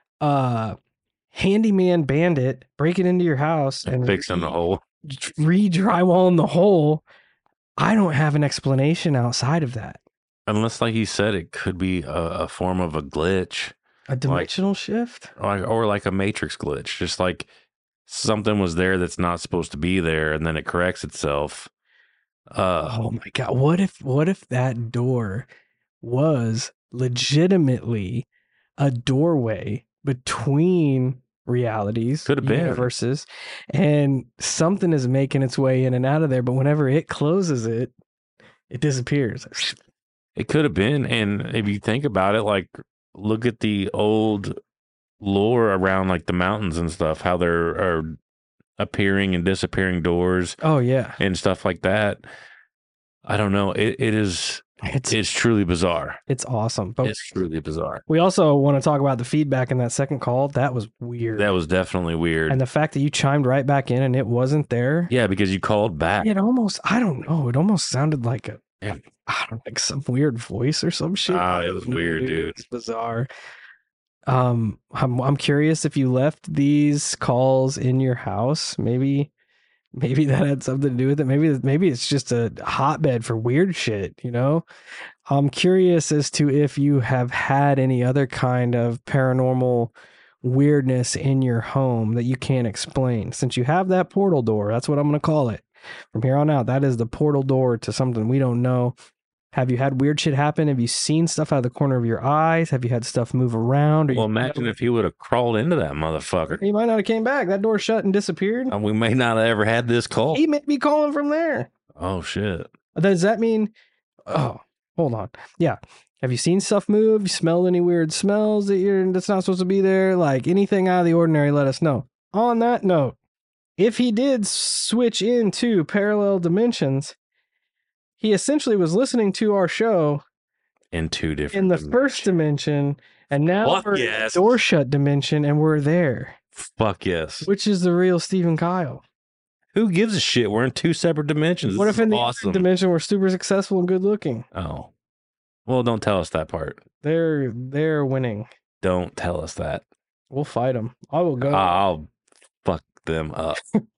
handyman bandit breaking into your house and fixing the hole, re-drywalling the hole, I don't have an explanation outside of that. Unless, like you said, it could be a form of a glitch. A dimensional shift? Or like a matrix glitch. Just like something was there that's not supposed to be there, and then it corrects itself. Oh my God. What if that door was legitimately a doorway between realities, could have been universes, and something is making its way in and out of there, but whenever it closes it disappears. It could have been. And if you think about it, like look at the old lore around like the mountains and stuff, how there are appearing and disappearing doors. Oh yeah. And stuff like that. I don't know. It is It's truly bizarre. It's awesome. But It's truly bizarre. we also want to talk about the feedback in that second call. That was weird. That was definitely weird. And the fact that you chimed right back in and it wasn't there. Yeah, because you called back. It almost, I don't know. It almost sounded like Yeah. I don't know, like some weird voice or some shit. It was weird, dude. It's bizarre. I'm curious if you left these calls in your house. Maybe that had something to do with it. Maybe it's just a hotbed for weird shit, you know? I'm curious as to if you have had any other kind of paranormal weirdness in your home that you can't explain. Since you have that portal door, that's what I'm going to call it. From here on out, that is the portal door to something we don't know. Have you had weird shit happen? Have you seen stuff out of the corner of your eyes? Have you had stuff move around? Well, imagine if he would have crawled into that motherfucker. He might not have came back. That door shut and disappeared. We may not have ever had this call. He may be calling from there. Oh, shit. Does that mean... Oh, hold on. Yeah. Have you seen stuff move? You smelled any weird smells that's not supposed to be there? Like anything out of the ordinary, let us know. On that note, if he did switch into parallel dimensions, he essentially was listening to our show In two different in the dimensions. first dimension, and now Fuck we're in yes. the door shut dimension, and we're there. Fuck yes. Which is the real Stephen Kyle. Who gives a shit? We're in two separate dimensions. What This if in is the awesome? other dimension we're super successful and good looking? Oh. Well, don't tell us that part. They're winning. Don't tell us that. We'll fight them. I will go. I'll fuck them up.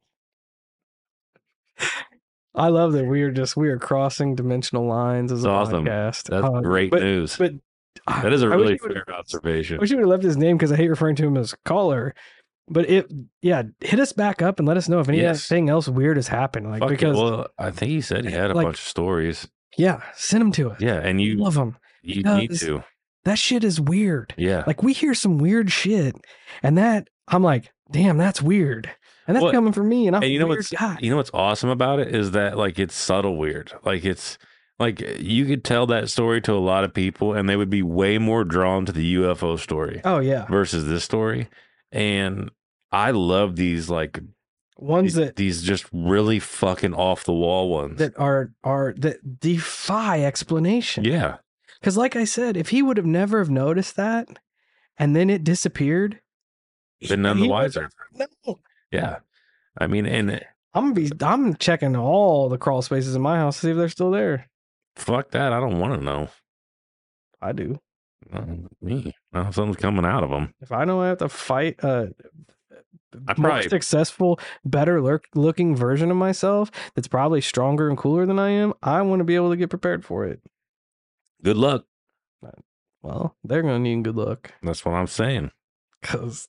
I love that we are crossing dimensional lines as a It's awesome. podcast. That's great news. But That is a I wish really he would've- fair observation. I wish you would have left his name because I hate referring to him as caller. But hit us back up and let us know if anything else weird has happened. Like, Fuck it. because Well, I think he said he had a like- bunch of stories. yeah, send them to us. Yeah, and I you love them. need because- to. That shit is weird. Yeah. Like we hear some weird shit, and that I'm like, damn, that's weird, and that's Well, coming from me. And I'm And a you know weird what's guy. you know what's awesome about it is that like it's subtle weird. Like it's like you could tell that story to a lot of people and they would be way more drawn to the UFO story Oh yeah, versus this story. And I love these like ones that these just really fucking off the wall ones. that defy explanation. Yeah. Because like I said, if he would have never have noticed that, and then it disappeared, Then none the he wiser. no. Yeah. I mean, and I'm checking all the crawl spaces in my house to see if they're still there. fuck that. I don't want to know. I do. Me. Something's coming out of them. If I know I have to fight a I more probably successful, better looking version of myself that's probably stronger and cooler than I am, I want to be able to get prepared for it. good luck. Well, they're going to need good luck That's what I'm saying. because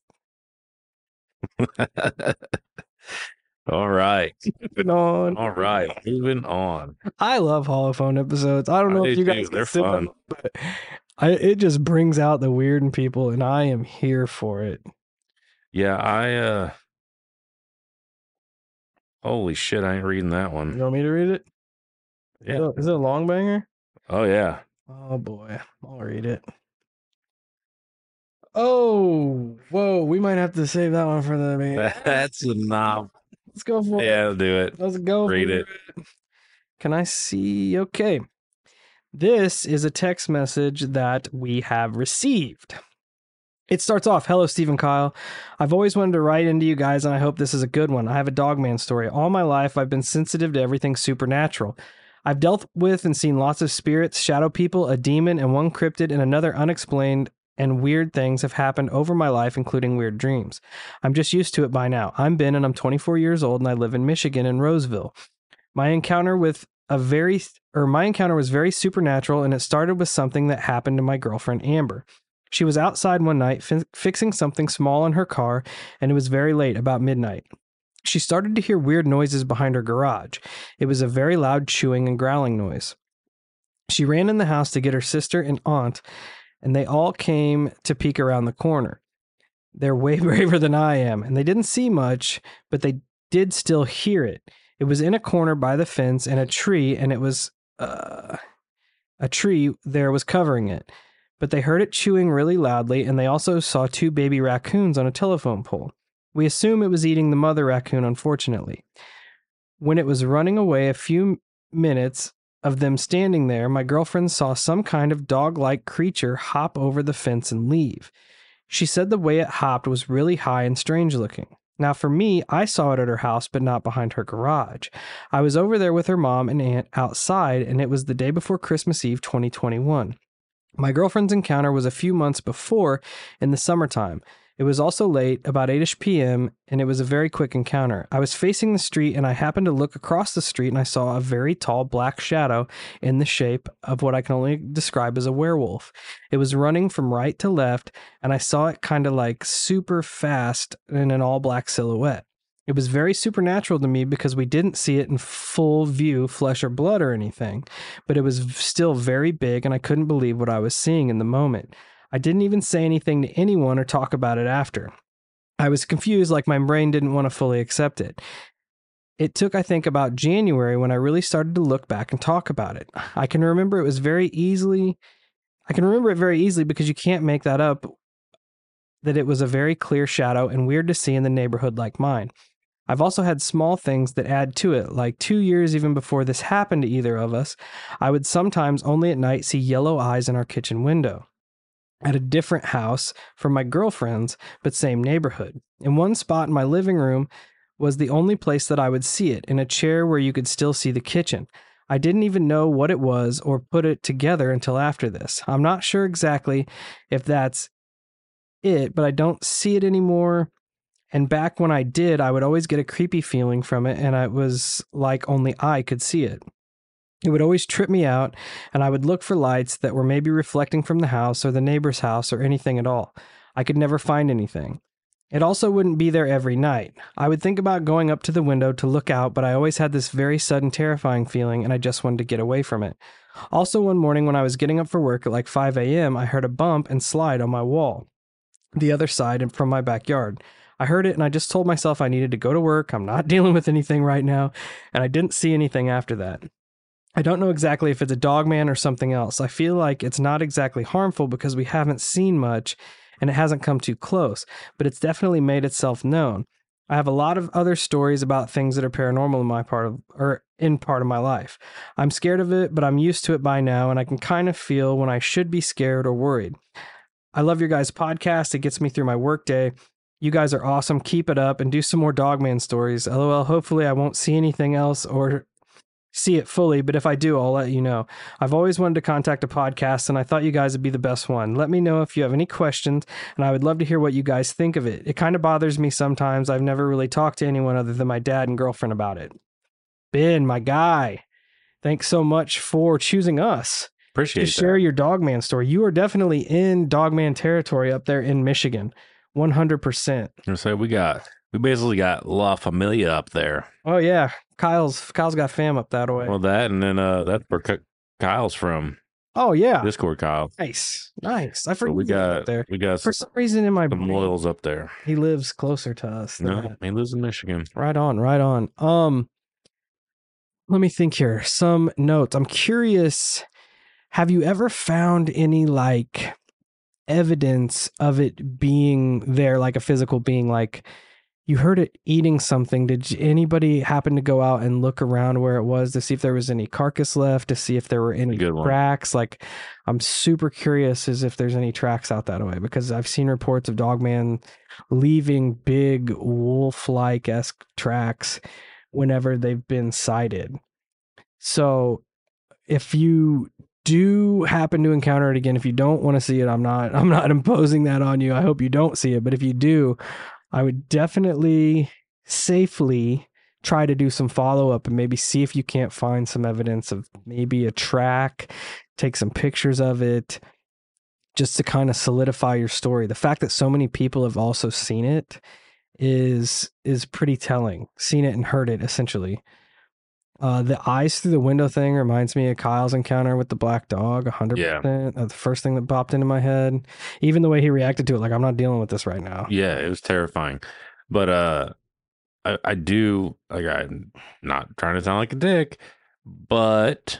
All right. moving on. All right. Moving on. I love holophone episodes. I don't know I if do you guys too. They're consider fun. them, but it just brings out the weird in people, and I am here for it. Yeah, holy shit, I ain't reading that You one. want me to read it? Yeah. Is it a long banger? Oh yeah. Oh boy, I'll read it. Oh, whoa, we might have to save that one for the man. That's a knob. Let's go for it. Yeah, do it. Let's go. Read for it. Can I see? Okay. This is a text message that we have received. It starts off, "Hello, Stephen Kyle. I've always wanted to write into you guys, and I hope this is a good one. I have a dogman story. All my life, I've been sensitive to everything supernatural. I've dealt with and seen lots of spirits, shadow people, a demon, and one cryptid, and another unexplained and weird things have happened over my life, including weird dreams. I'm just used to it by now. I'm Ben, and I'm 24 years old, and I live in Michigan in Roseville. My encounter was very supernatural, and it started with something that happened to my girlfriend Amber. She was outside one night fixing something small in her car, and it was very late, about midnight. She started to hear weird noises behind her garage. It was a very loud chewing and growling noise. She ran in the house to get her sister and aunt, and they all came to peek around the corner. They're way braver than I am, and they didn't see much, but they did still hear it. It was in a corner by the fence and a tree, and it was a tree there was covering it. But they heard it chewing really loudly, and they also saw 2 baby raccoons on a telephone pole. We assume it was eating the mother raccoon, unfortunately. When it was running away a few minutes of them standing there, my girlfriend saw some kind of dog-like creature hop over the fence and leave. She said the way it hopped was really high and strange looking. Now, for me, I saw it at her house, but not behind her garage. I was over there with her mom and aunt outside, and it was the day before Christmas Eve 2021. My girlfriend's encounter was a few months before in the summertime. It was also late, about 8-ish p.m., and it was a very quick encounter. I was facing the street, and I happened to look across the street, and I saw a very tall black shadow in the shape of what I can only describe as a werewolf. It was running from right to left, and I saw it kind of like super fast in an all-black silhouette. It was very supernatural to me because we didn't see it in full view, flesh or blood or anything, but it was still very big, and I couldn't believe what I was seeing in the moment. I didn't even say anything to anyone or talk about it after. I was confused, like my brain didn't want to fully accept it. It took, I think, about January when I really started to look back and talk about it. I can remember it very easily because you can't make that up, that it was a very clear shadow and weird to see in the neighborhood like mine. I've also had small things that add to it, like 2 years even before this happened to either of us, I would sometimes only at night see yellow eyes in our kitchen window. At a different house from my girlfriend's, but same neighborhood. In one spot in my living room was the only place that I would see it, in a chair where you could still see the kitchen. I didn't even know what it was or put it together until after this. I'm not sure exactly if that's it, but I don't see it anymore. And back when I did, I would always get a creepy feeling from it, and it was like only I could see it. It would always trip me out, and I would look for lights that were maybe reflecting from the house or the neighbor's house or anything at all. I could never find anything. It also wouldn't be there every night. I would think about going up to the window to look out, but I always had this very sudden terrifying feeling, and I just wanted to get away from it. Also, one morning when I was getting up for work at like 5 a.m., I heard a bump and slide on my wall, the other side and from my backyard. I heard it, and I just told myself I needed to go to work. I'm not dealing with anything right now, and I didn't see anything after that. I don't know exactly if it's a dog man or something else. I feel like it's not exactly harmful because we haven't seen much and it hasn't come too close, but it's definitely made itself known. I have a lot of other stories about things that are paranormal in part of my life. I'm scared of it, but I'm used to it by now, and I can kind of feel when I should be scared or worried. I love your guys' podcast. It gets me through my workday. You guys are awesome. Keep it up and do some more Dogman stories. LOL. Hopefully I won't see anything else or see it fully, but if I do, I'll let you know. I've always wanted to contact a podcast, and I thought you guys would be the best one. Let me know if you have any questions, and I would love to hear what you guys think of it. It kind of bothers me sometimes. I've never really talked to anyone other than my dad and girlfriend about it. Ben, my guy, thanks so much for choosing us. Appreciate to share your Dogman story. You are definitely in Dogman territory up there in Michigan. 100%. So we basically got La Familia up there. Oh yeah, Kyle's got fam up that way. Well, that, and then that's where Kyle's from. Oh yeah, Discord Kyle. Nice. I forgot we got up there. We got for some reason in my some loyals up there. He lives closer to us. No, he lives in Michigan. Right on. Let me think here. Some notes. I'm curious. Have you ever found any like evidence of it being there, like a physical being? Like you heard it eating something. Did anybody happen to go out and look around where it was to see if there was any carcass left, to see if there were any tracks? Like I'm super curious as if there's any tracks out that way, because I've seen reports of Dogman leaving big wolf-like-esque tracks whenever they've been sighted. So if you do happen to encounter it again, if you don't want to see it, I'm not imposing that on you. I hope you don't see it, but if you do, I would definitely safely try to do some follow-up and maybe see if you can't find some evidence of maybe a track, take some pictures of it, just to kind of solidify your story. The fact that so many people have also seen it is pretty telling. Seen it and heard it, essentially. The eyes through the window thing reminds me of Kyle's encounter with the black dog, 100%. Yeah. The first thing that popped into my head. Even the way he reacted to it, like, I'm not dealing with this right now. Yeah, it was terrifying. But I do, like, I'm not trying to sound like a dick, but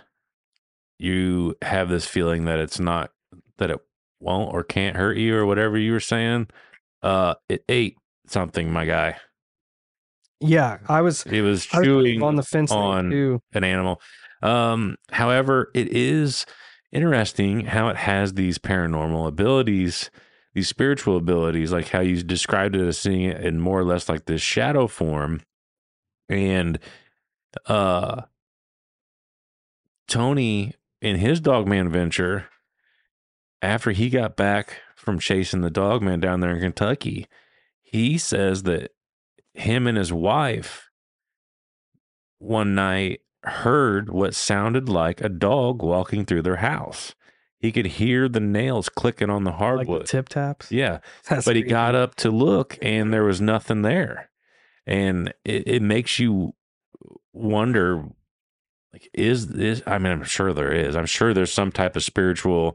you have this feeling that it's not, that it won't or can't hurt you or whatever you were saying. It ate something, my guy. Yeah, it was chewing on an animal. However, it is interesting how it has these paranormal abilities, these spiritual abilities, like how you described it as seeing it in more or less like this shadow form. And Tony, in his Dogman venture, after he got back from chasing the Dogman down there in Kentucky, he says that him and his wife one night heard what sounded like a dog walking through their house. He could hear the nails clicking on the hardwood. Like the tip taps? Yeah. That's But he creepy. got up to look and there was nothing there. And it makes you wonder, like, is this, I mean, I'm sure there is. I'm sure there's some type of spiritual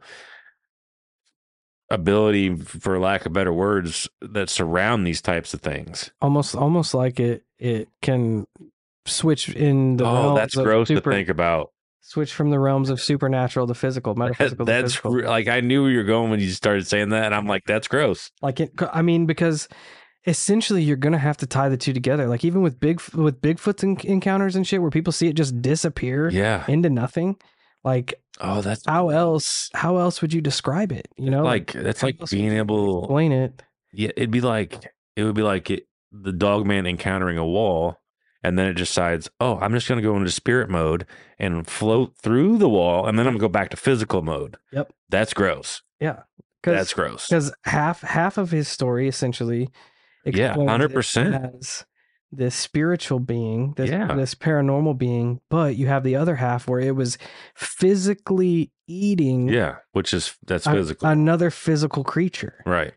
ability, for lack of better words, that surround these types of things. Almost like it can switch in the Oh, realms that's of gross to think about. Switch from the realms of supernatural to physical, metaphysical to That's physical. like, I knew where you were going when you started saying that. And I'm like, that's gross. Like I mean, because essentially you're gonna have to tie the two together. Like even with Bigfoot's encounters and shit, where people see it just disappear Yeah. into nothing. Like Oh, that's how else would you describe it? You know, like, that's how like else being would you able. explain it. Yeah, it would be like the Dogman encountering a wall, and then it decides, oh, I'm just going to go into spirit mode and float through the wall, and then I'm going to go back to physical mode. Yep. That's gross. Yeah, That's gross. because half of his story essentially, Yeah, explains it 100%. as this spiritual being, this Yeah. paranormal being, but you have the other half where it was physically eating Yeah, that's physical. another physical creature. Right.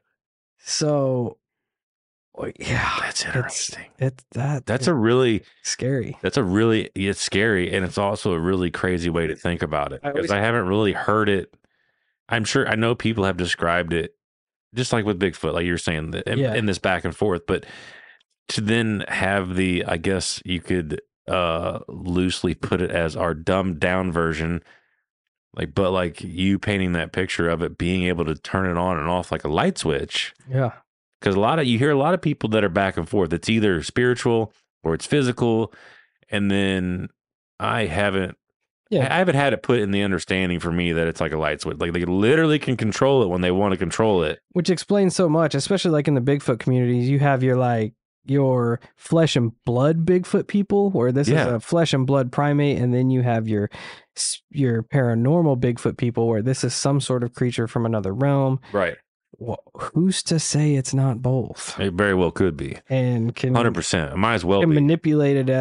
So, yeah, That's interesting. That's a really scary. It's scary, and it's also a really crazy way to think about it, because I haven't really heard it. I know people have described it just like with Bigfoot, like you were saying, in this back and forth, but to then have I guess you could loosely put it as our dumbed down version, but like you painting that picture of it being able to turn it on and off like a light switch. Yeah. Because you hear a lot of people that are back and forth. It's either spiritual or it's physical. And then I haven't had it put in the understanding for me that it's like a light switch. Like they literally can control it when they want to control it. Which explains so much, especially like in the Bigfoot communities. You have your flesh and blood Bigfoot people, where this is a flesh and blood primate, and then you have your paranormal Bigfoot people, where this is some sort of creature from another realm. Right. Well, who's to say it's not both? It very well could be. And can 100%. It might as well be. Manipulate it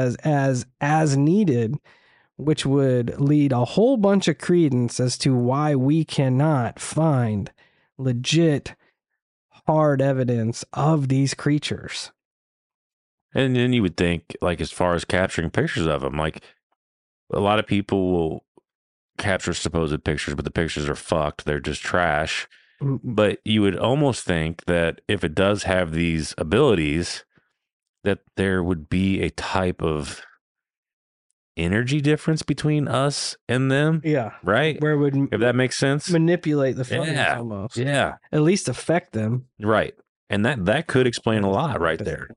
as needed, which would lead a whole bunch of credence as to why we cannot find legit hard evidence of these creatures. And then you would think, like, as far as capturing pictures of them, like a lot of people will capture supposed pictures, but the pictures are fucked. They're just trash. But you would almost think that if it does have these abilities, that there would be a type of energy difference between us and them. Yeah. Right? Where it would, if that makes sense, manipulate the photos almost. Yeah. At least affect them. Right. And that could explain a lot right there.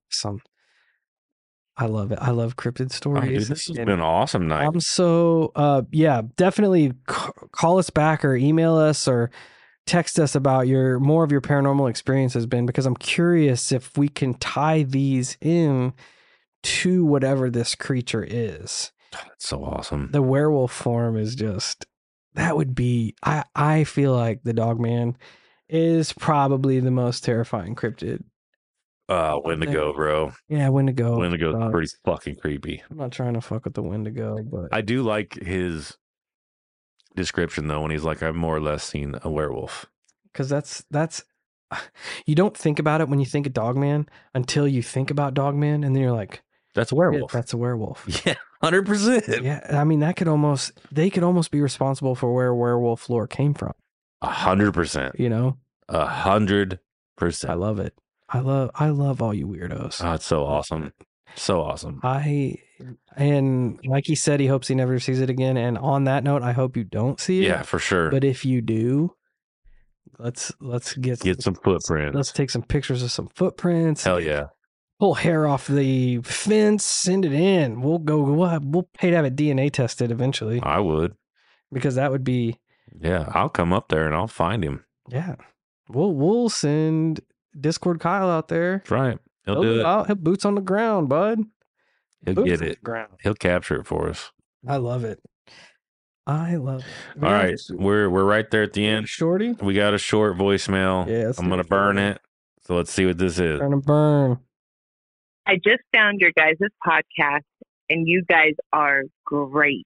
I love it. I love cryptid stories. Oh, dude, this has been an awesome night. I'm so, definitely call us back or email us or text us about more of your paranormal experiences, Ben, because I'm curious if we can tie these in to whatever this creature is. That's so awesome. The werewolf form is just, that would be, I feel like the Dogman is probably the most terrifying cryptid. Wendigo, bro. Yeah, Wendigo. Wendigo's pretty fucking creepy. I'm not trying to fuck with the Wendigo, but I do like his description though when he's like, I've more or less seen a werewolf. Because that's you don't think about it when you think of Dogman until you think about Dogman, and then you're like, that's a werewolf. That's a werewolf. Yeah, 100%. Yeah, I mean they could almost be responsible for where werewolf lore came from. 100%. You know, 100%. I love it. I love all you weirdos. Oh, it's so awesome. So awesome. And like he said, he hopes he never sees it again. And on that note, I hope you don't see it. Yeah, for sure. But if you do, let's get some footprints. Let's take some pictures of some footprints. Hell yeah. pull hair off the fence, send it in. We'll pay to have it DNA tested eventually I would. because that would be, Yeah, I'll come up there and I'll find him. yeah. We'll send Discord Kyle out there. That's right. He'll do it. He'll boots on the ground, bud. He'll Boots get on it. the ground. He'll capture it for us. I love it. I love it. All right, we're right there at the end. Shorty. We got a short voicemail. Yeah, let's I'm do gonna it. burn it. So let's see what this is. Trying to burn. I just found your guys' podcast, and you guys are great.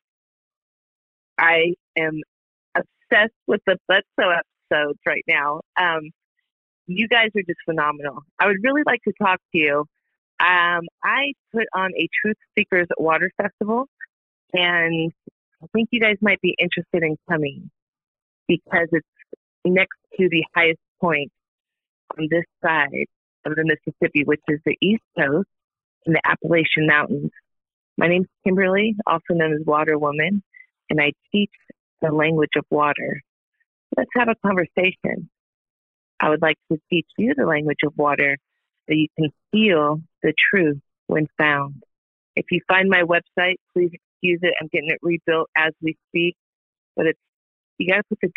I am obsessed with the Bledsoe episodes right now. You guys are just phenomenal. I would really like to talk to you. I put on a Truth Seekers Water Festival, and I think you guys might be interested in coming because it's next to the highest point on this side of the Mississippi, which is the East Coast in the Appalachian Mountains. My name's Kimberly, also known as Water Woman, and I teach the language of water. Let's have a conversation. I would like to teach you the language of water so you can feel the truth when found. If you find my website, please excuse it. I'm getting it rebuilt as we speak. But you got to put the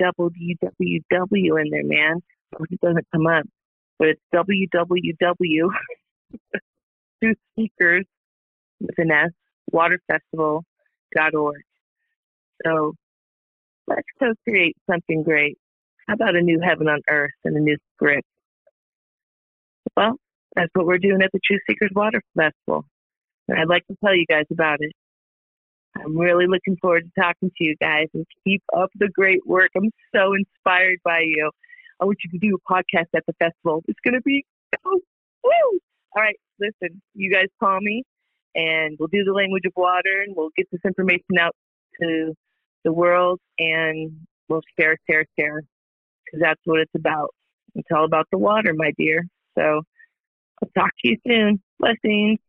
www in there, man. It doesn't come up. But it's www. Truth Seekers with an S, waterfestival.org. So let's co-create something great. How about a new heaven on earth and a new script? Well, that's what we're doing at the Truth Seekers Water Festival. And I'd like to tell you guys about it. I'm really looking forward to talking to you guys, and keep up the great work. I'm so inspired by you. I want you to do a podcast at the festival. It's going to be, woo! All right, listen, you guys call me, and we'll do the language of water, and we'll get this information out to the world, and we'll share, because that's what it's about. It's all about the water, my dear. So I'll talk to you soon. Blessings.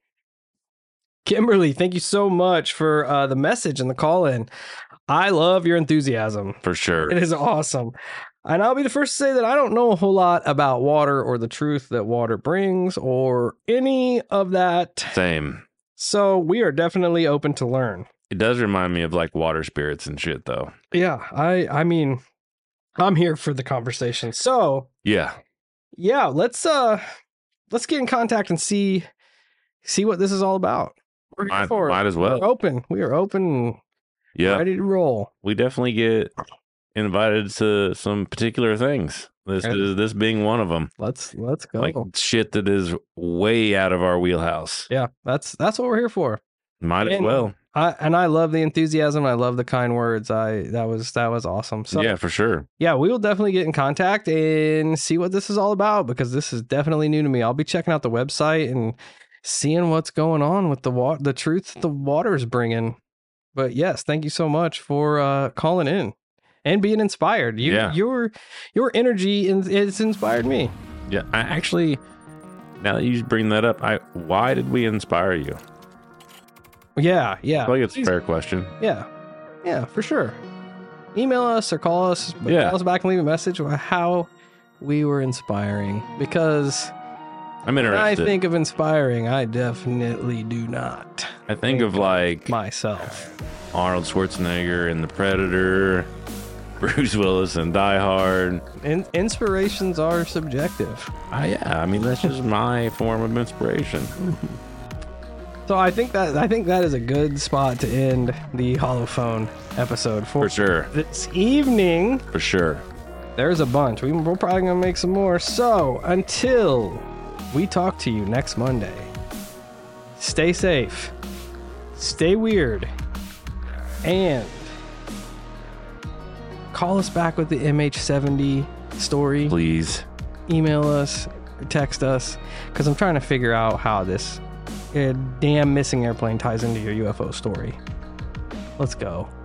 Kimberly, thank you so much for the message and the call in. I love your enthusiasm. For sure. It is awesome. And I'll be the first to say that I don't know a whole lot about water or the truth that water brings or any of that. Same. So we are definitely open to learn. It does remind me of like water spirits and shit though. Yeah, I mean, I'm here for the conversation. So Yeah. let's get in contact and see what this is all about. We're here for it. Might as well. We're open. We are open and Yeah. ready to roll. We definitely get invited to some particular things. This being one of them. Let's go. Like shit that is way out of our wheelhouse. Yeah, that's what we're here for. Might as And well. I love the enthusiasm. I love the kind words. That was awesome. So Yeah, for sure. yeah, we will definitely get in contact and see what this is all about because this is definitely new to me. I'll be checking out the website and seeing what's going on with the truth the water is bringing. But yes, thank you so much for calling in and being inspired. Your energy it's inspired me. Yeah, I actually, now that you bring that up, why did we inspire you? Yeah. I feel like it's a fair question. Yeah, for sure. Email us or call us. Yeah. Call us back and leave a message about how we were inspiring. Because I'm when I interested. think of inspiring, I definitely do not. I think of like Myself. Arnold Schwarzenegger in The Predator, Bruce Willis in Die Hard. Inspirations are subjective. Yeah, I mean that's just my form of inspiration. So I think that is a good spot to end the Holophone episode For sure. this evening. For sure. There's a bunch. We're probably gonna make some more. So until we talk to you next Monday, stay safe, stay weird, and call us back with the MH70 story. Please. Email us, text us, because I'm trying to figure out how this damn missing airplane ties into your UFO story. Let's go.